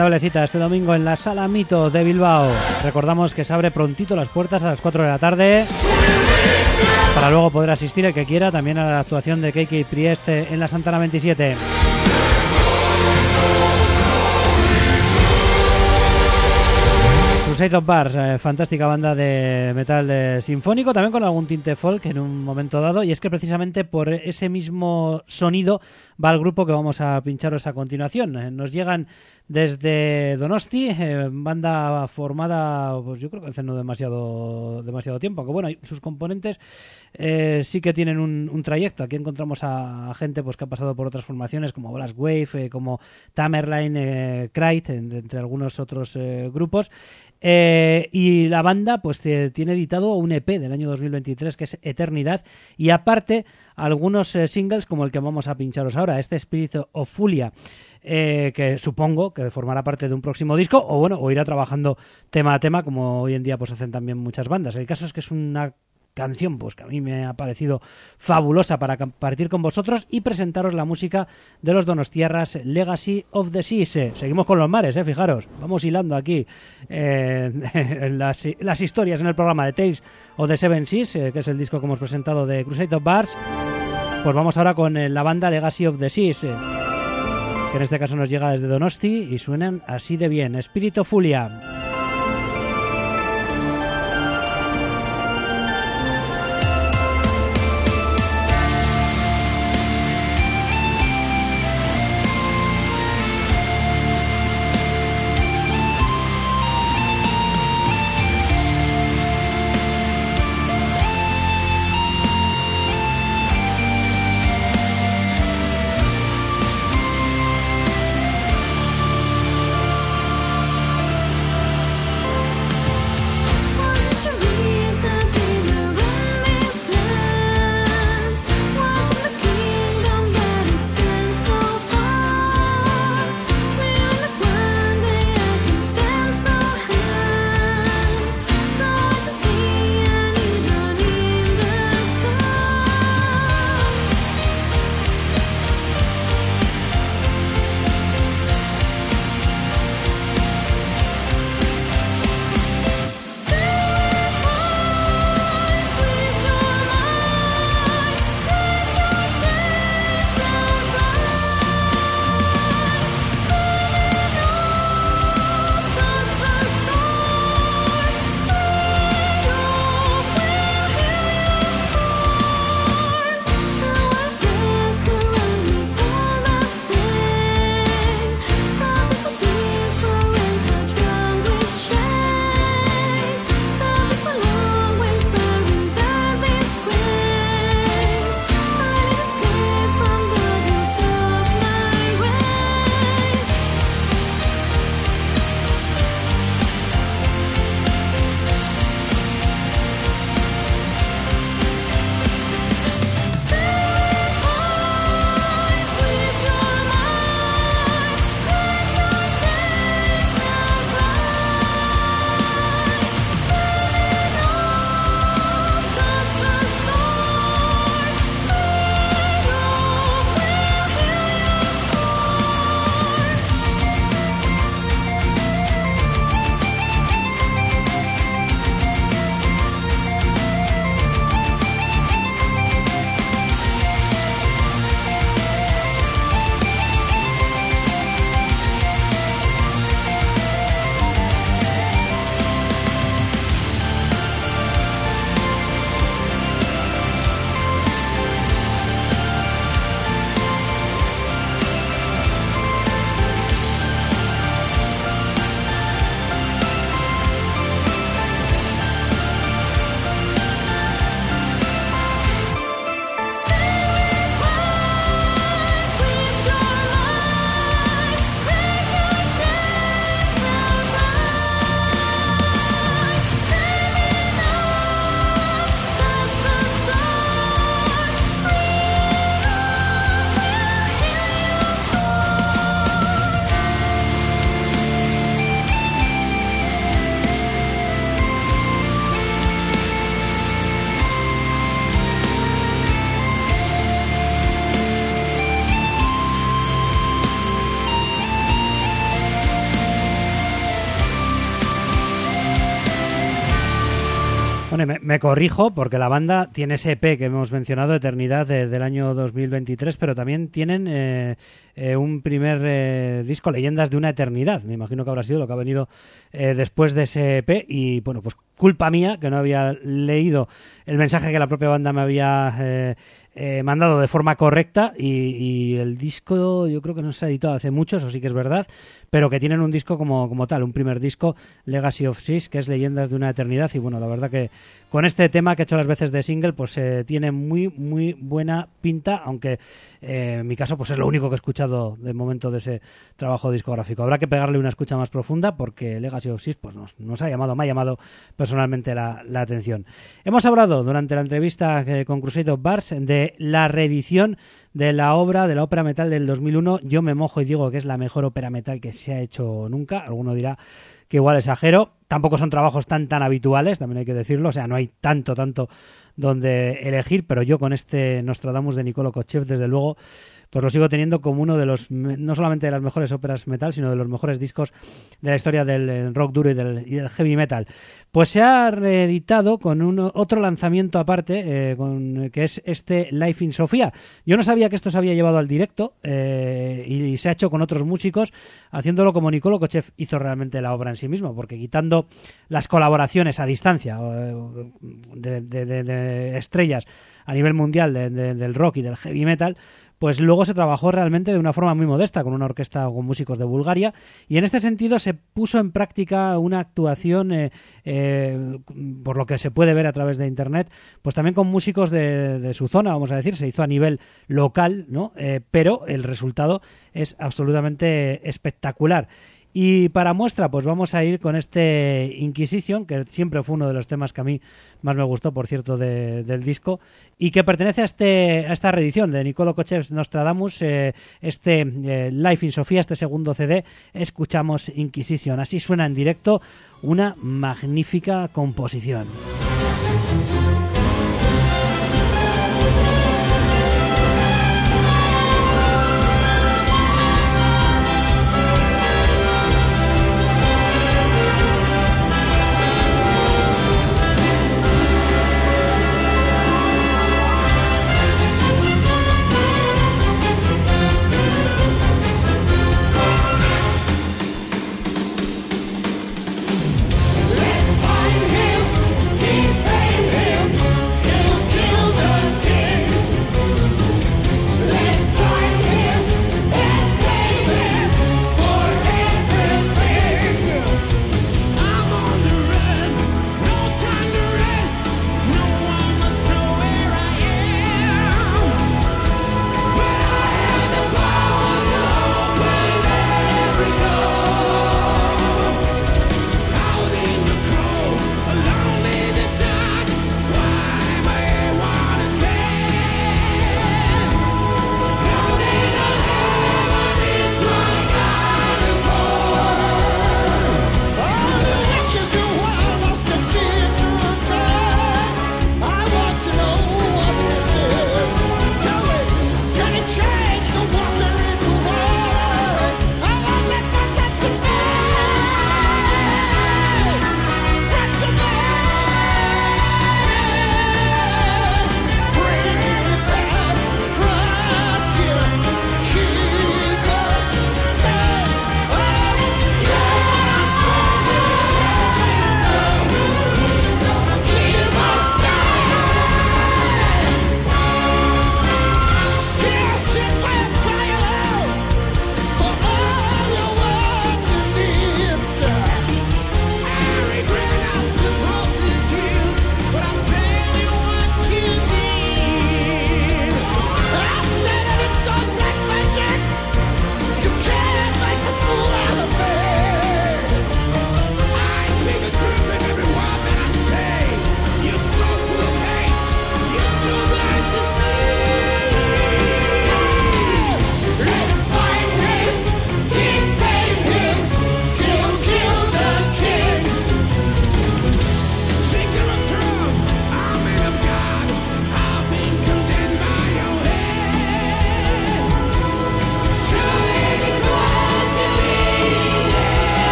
recomendable cita este domingo en la Sala Mito de Bilbao. Recordamos que se abre prontito las puertas a las 4 de la tarde para luego poder asistir el que quiera también a la actuación de KK Priest en la Santana 27. Crusade of Bars, fantástica banda de metal sinfónico, también con algún tinte folk en un momento dado, y es que precisamente por ese mismo sonido va el grupo que vamos a pincharos a continuación. Nos llegan desde Donosti, banda formada, pues yo creo que hace no demasiado tiempo, aunque bueno, sus componentes sí que tienen un trayecto. Aquí encontramos a gente pues que ha pasado por otras formaciones como Blast Wave, como Tamerlane, Krite, entre algunos otros grupos. Y la banda pues tiene editado un EP del año 2023 que es Eternidad, y aparte algunos singles como el que vamos a pincharos ahora, este Spirit of Fulia, que supongo que formará parte de un próximo disco o irá trabajando tema a tema como hoy en día pues hacen también muchas bandas. El caso es que es una canción pues que a mí me ha parecido fabulosa para compartir con vosotros y presentaros la música de los donostiarras Legacy of the Seas. Seguimos con los mares, fijaros, vamos hilando aquí las historias en el programa de Tales of the Seven Seas, que es el disco que hemos presentado de Crusade of Bars. Pues vamos ahora con la banda Legacy of the Seas, que en este caso nos llega desde Donosti y suenan así de bien. Spirit of Fulia. Bueno, me corrijo porque la banda tiene ese EP que hemos mencionado, Eternidad, del año 2023, pero también tienen un primer disco, Leyendas de una Eternidad. Me imagino que habrá sido lo que ha venido después de ese EP y, bueno, pues culpa mía que no había leído el mensaje que la propia banda me había mandado de forma correcta y el disco yo creo que no se ha editado hace mucho, eso sí que es verdad, pero que tienen un disco como tal, un primer disco, Legacy of Sis, que es Leyendas de una Eternidad, y bueno, la verdad que con este tema que he hecho las veces de single, pues tiene muy muy buena pinta, aunque en mi caso pues es lo único que he escuchado de momento de ese trabajo discográfico. Habrá que pegarle una escucha más profunda porque Legacy of Sis pues me ha llamado personalmente la atención. Hemos hablado durante la entrevista con Crusade of Bars de la reedición de la ópera metal del 2001. Yo me mojo y digo que es la mejor ópera metal que se ha hecho nunca. Alguno dirá que igual exagero. Tampoco son trabajos tan habituales, también hay que decirlo. O sea, no hay tanto donde elegir, pero yo con este Nostradamus de Nicolo Kochev, desde luego, pues lo sigo teniendo como uno de los, no solamente de las mejores óperas metal, sino de los mejores discos de la historia del rock duro y del heavy metal. Pues se ha reeditado con otro lanzamiento aparte, que es este Life in Sofía. Yo no sabía que esto se había llevado al directo y se ha hecho con otros músicos, haciéndolo como Nicolo Kochev hizo realmente la obra en sí mismo, porque quitando las colaboraciones a distancia de estrellas a nivel mundial del rock y del heavy metal, pues luego se trabajó realmente de una forma muy modesta con una orquesta con músicos de Bulgaria, y en este sentido se puso en práctica una actuación, por lo que se puede ver a través de internet, pues también con músicos de su zona, vamos a decir, se hizo a nivel local, ¿no? Pero el resultado es absolutamente espectacular. Y para muestra, pues vamos a ir con este Inquisition, que siempre fue uno de los temas que a mí más me gustó, por cierto, del disco, y que pertenece a esta reedición de Nicolo Kochev Nostradamus, Life in Sofía, este segundo CD. Escuchamos Inquisition. Así suena en directo, una magnífica composición. Let's find him. He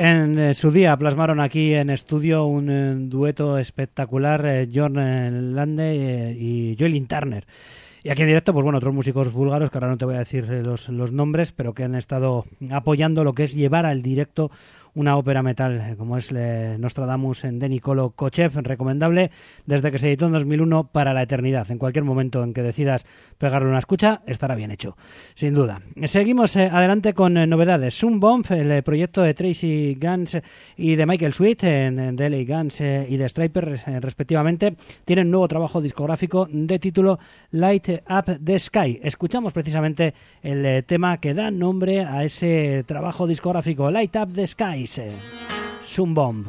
En su día plasmaron aquí en estudio un dueto espectacular, John Lande y Joelyn Turner. Y aquí en directo, pues bueno, otros músicos búlgaros, que ahora no te voy a decir los nombres, pero que han estado apoyando lo que es llevar al directo una ópera metal, como es Nostradamus de Nicolo Kochev, recomendable desde que se editó en 2001 para la eternidad. En cualquier momento en que decidas pegarle una escucha, estará bien hecho, sin duda. Seguimos adelante con novedades. Sunbomb, el proyecto de Tracy Guns y de Michael Sweet, de LA Guns y de Striper, respectivamente, tienen nuevo trabajo discográfico de título Light Up the Sky. Escuchamos precisamente el tema que da nombre a ese trabajo discográfico, Light Up the Sky. Sunbomb.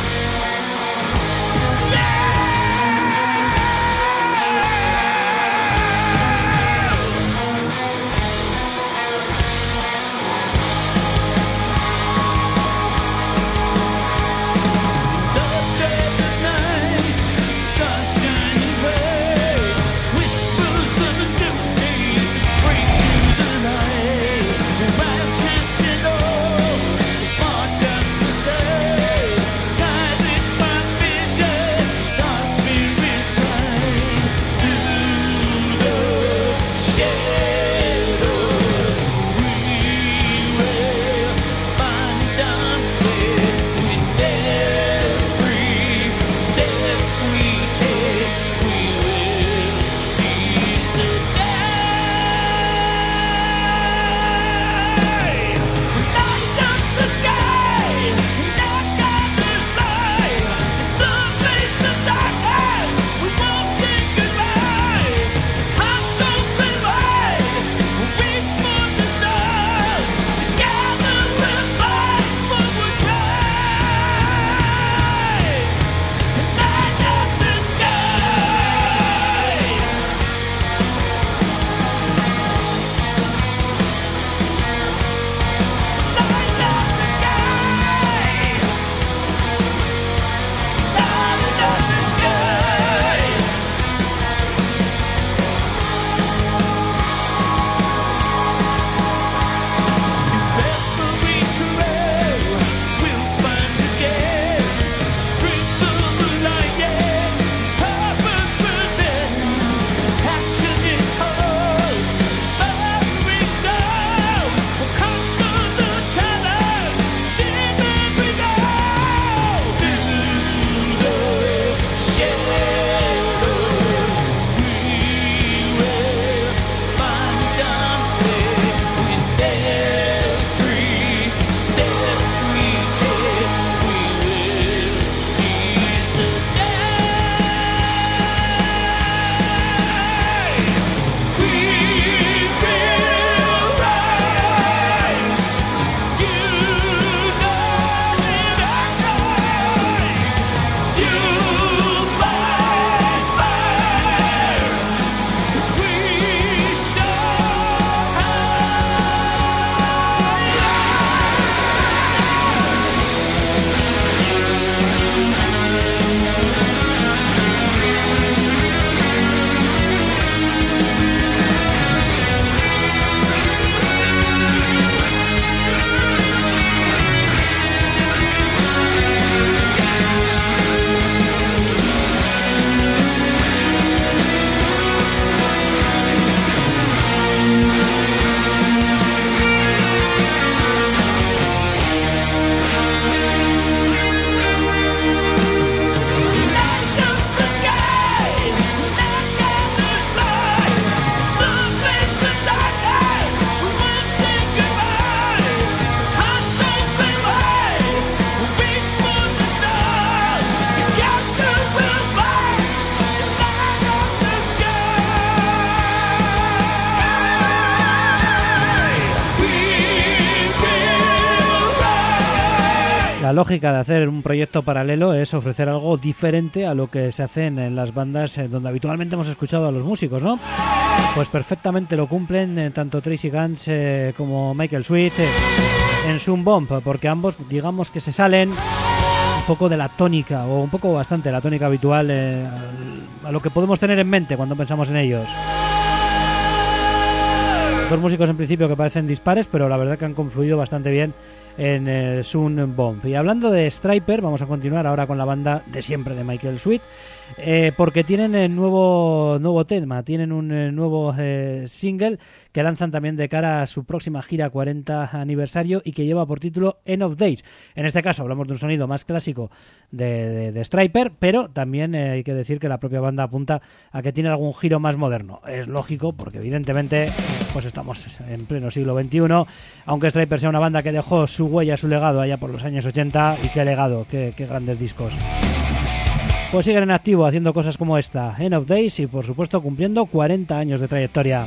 Yeah! La lógica de hacer un proyecto paralelo es ofrecer algo diferente a lo que se hacen en las bandas donde habitualmente hemos escuchado a los músicos, ¿no? Pues perfectamente lo cumplen tanto Tracy Guns como Michael Sweet en Zoom Bomb, porque ambos, digamos que se salen un poco de la tónica, o un poco bastante la tónica habitual a lo que podemos tener en mente cuando pensamos en ellos. Dos músicos en principio que parecen dispares, pero la verdad que han confluido bastante bien en Zoom Bomb. Y hablando de Stryper, vamos a continuar ahora con la banda de siempre de Michael Sweet, porque tienen nuevo tema, tienen un nuevo single que lanzan también de cara a su próxima gira 40 aniversario y que lleva por título End of Days. En este caso hablamos de un sonido más clásico de Stryper, pero también hay que decir que la propia banda apunta a que tiene algún giro más moderno. Es lógico, porque evidentemente pues estamos en pleno siglo XXI, aunque Stryper sea una banda que dejó su huella, su legado allá por los años 80, y qué legado, qué grandes discos. Pues siguen en activo haciendo cosas como esta, End of Days, y por supuesto cumpliendo 40 años de trayectoria.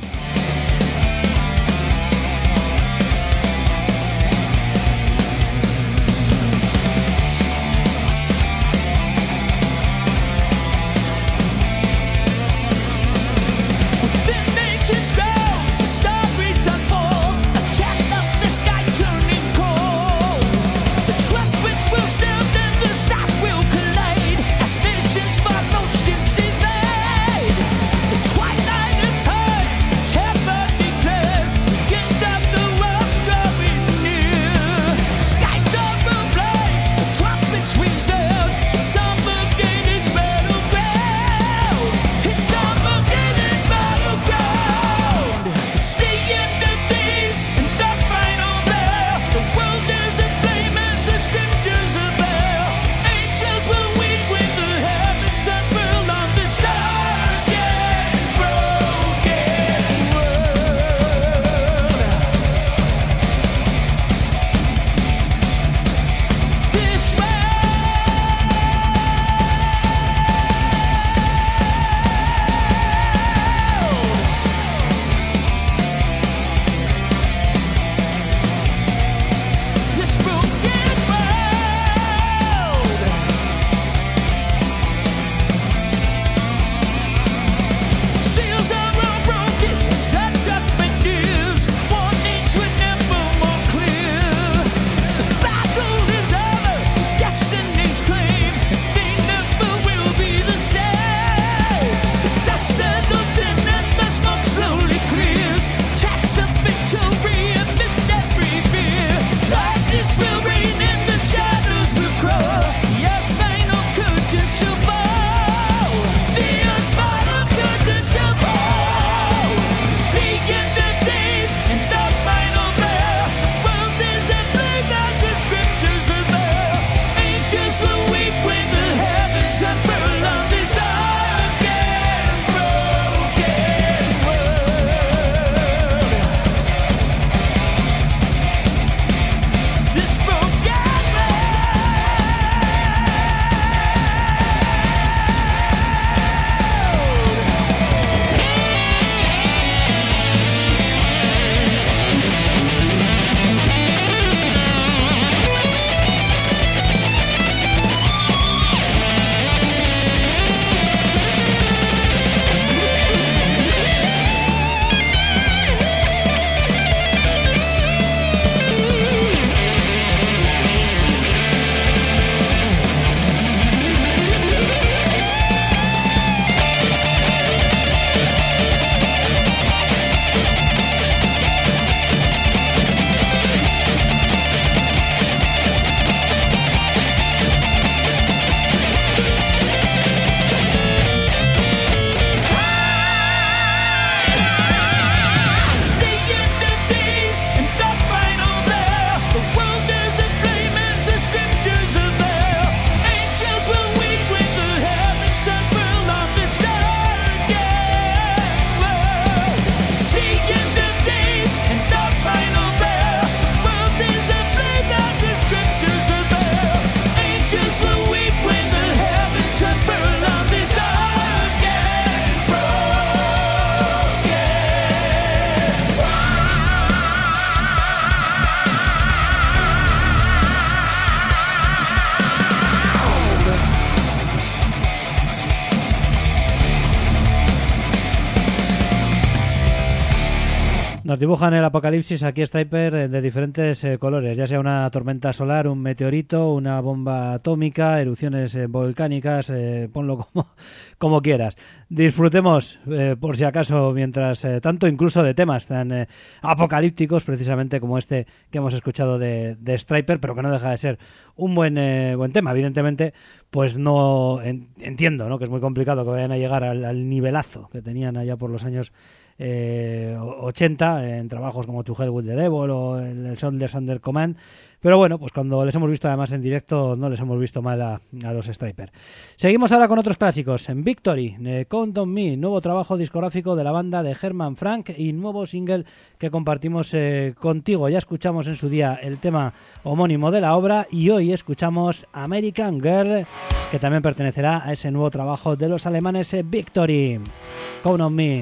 Twilight and time, Nos dibujan el apocalipsis aquí Striper de diferentes colores, ya sea una tormenta solar, un meteorito, una bomba atómica, erupciones volcánicas, ponlo como quieras. Disfrutemos, por si acaso, mientras tanto, incluso de temas tan apocalípticos, precisamente como este que hemos escuchado de Striper, pero que no deja de ser un buen tema. Evidentemente, pues no entiendo, ¿no?, que es muy complicado que vayan a llegar al nivelazo que tenían allá por los años 80 en trabajos como To Hell with the Devil o el Soldiers Under Command, pero bueno, pues cuando les hemos visto además en directo no les hemos visto mal a los Striper. Seguimos ahora con otros clásicos. En Victory, Count on Me, nuevo trabajo discográfico de la banda de Herman Frank y nuevo single que compartimos contigo. Ya escuchamos en su día el tema homónimo de la obra y hoy escuchamos American Girl, que también pertenecerá a ese nuevo trabajo de los alemanes Victory. Count on Me.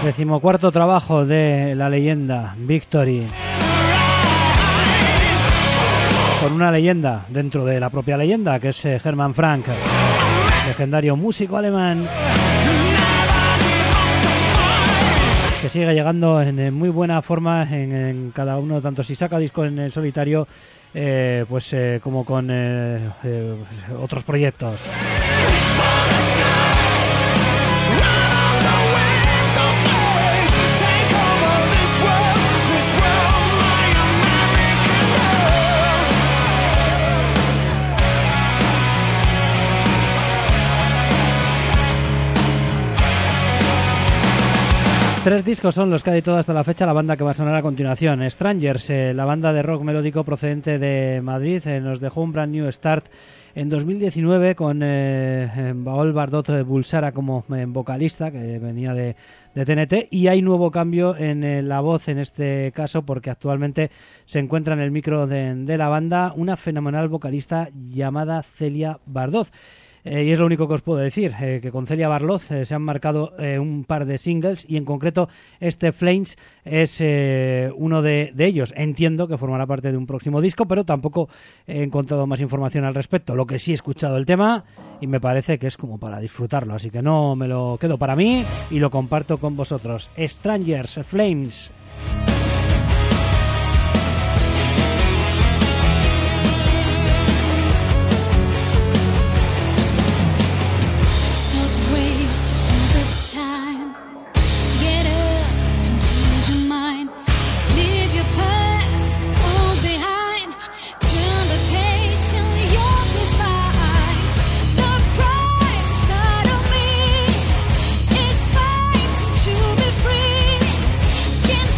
14º trabajo de la leyenda Victory, con una leyenda dentro de la propia leyenda, que es Hermann Frank, legendario músico alemán, que sigue llegando en muy buena forma en cada uno, tanto si saca disco en el solitario como con otros proyectos. Tres discos son los que ha editado hasta la fecha la banda que va a sonar a continuación. Strangers, la banda de rock melódico procedente de Madrid, nos dejó un brand new start en 2019 con Baol Bardot Bulsara como vocalista, que venía de TNT, y hay nuevo cambio en la voz en este caso, porque actualmente se encuentra en el micro de la banda una fenomenal vocalista llamada Celia Bardot. Y es lo único que os puedo decir, que con Celia Bardot se han marcado un par de singles, y en concreto este Flames es uno de ellos. Entiendo que formará parte de un próximo disco, pero tampoco he encontrado más información al respecto. Lo que sí he escuchado el tema y me parece que es como para disfrutarlo, así que no me lo quedo para mí y lo comparto con vosotros. Strangers, Flames. Can't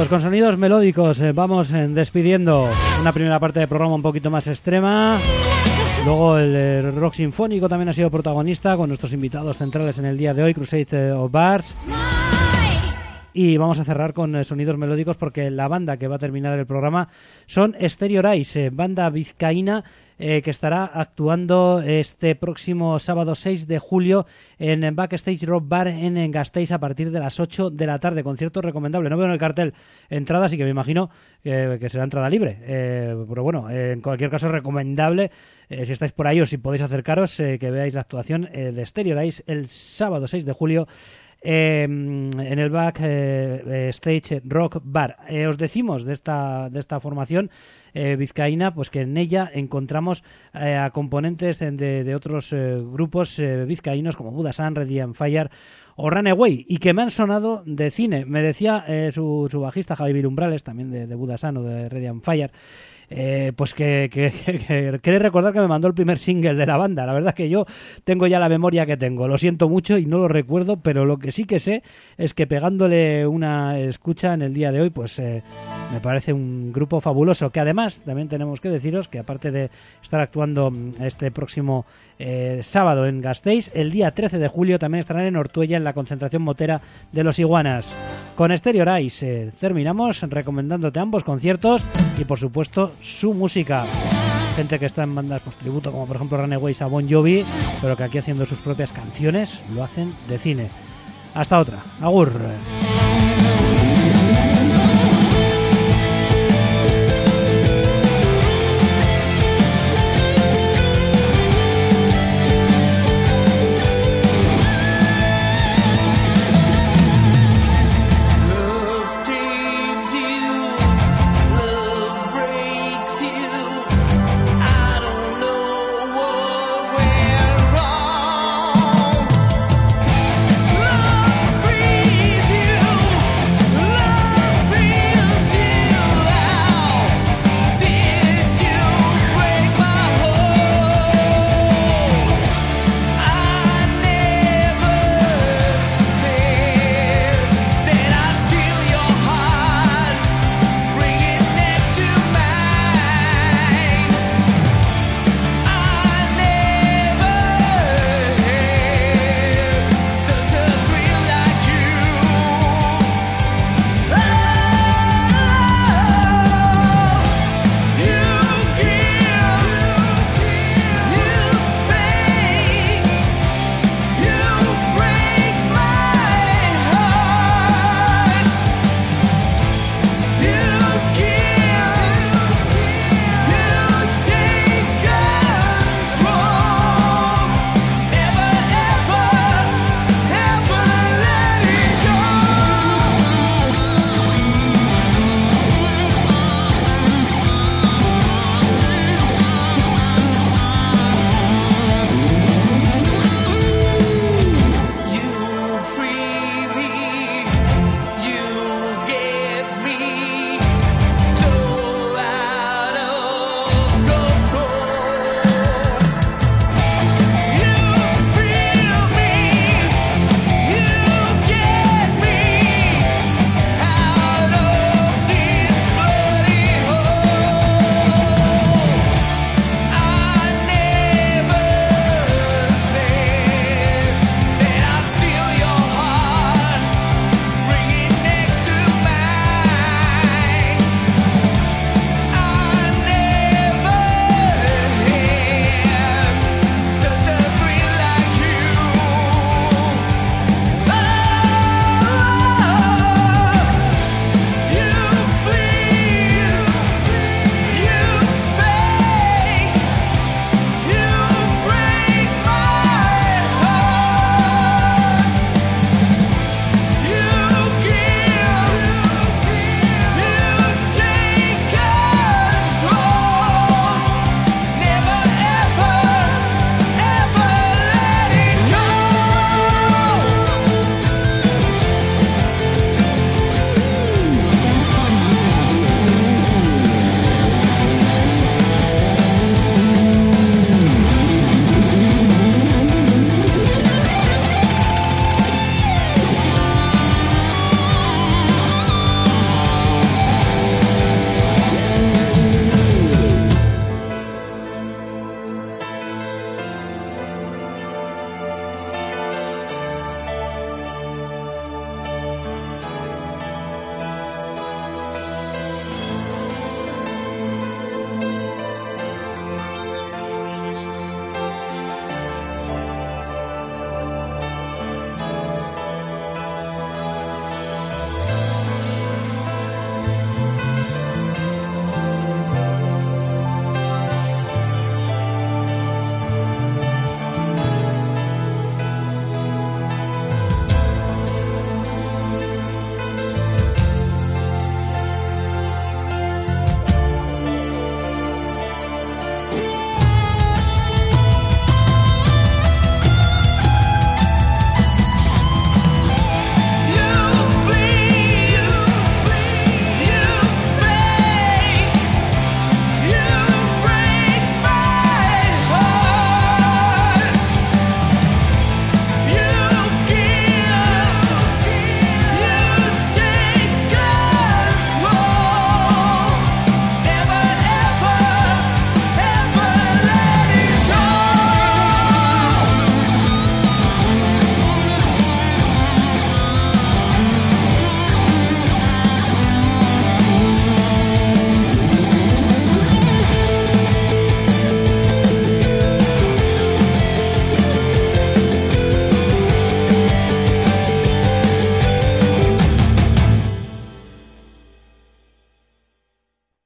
Pues con sonidos melódicos vamos despidiendo una primera parte del programa un poquito más extrema. Luego el rock sinfónico también ha sido protagonista con nuestros invitados centrales en el día de hoy, Crusade of Bars. Y vamos a cerrar con sonidos melódicos porque la banda que va a terminar el programa son Exteriorize, banda vizcaína que estará actuando este próximo sábado 6 de julio en Backstage Rock Bar en Gasteiz a partir de las 8 de la tarde. Concierto recomendable. No veo en el cartel entradas, así que me imagino que será entrada libre. Pero bueno, en cualquier caso recomendable, si estáis por ahí o si podéis acercaros, que veáis la actuación de Exteriorize el sábado 6 de julio en el Backstage Rock Bar. Os decimos de esta formación vizcaína, pues que en ella encontramos a componentes de otros grupos vizcaínos como Budasan, Ready and Fire o Runaway, y que me han sonado de cine. Me decía su bajista Javi Virumbrales, también de Budasan o de Ready and Fire, pues que quiere recordar que me mandó el primer single de la banda. La verdad es que yo tengo ya la memoria que tengo, lo siento mucho y no lo recuerdo, pero lo que sí que sé es que pegándole una escucha en el día de hoy, pues me parece un grupo fabuloso, que además también tenemos que deciros que aparte de estar actuando este próximo sábado en Gasteiz, el día 13 de julio también estarán en Ortuella en la concentración motera de los Iguanas. Con Exteriorize terminamos recomendándote ambos conciertos y por supuesto su música. Gente que está en bandas pues tributo como por ejemplo Runaways a Bon Jovi, pero que aquí haciendo sus propias canciones lo hacen de cine. Hasta otra. Agur.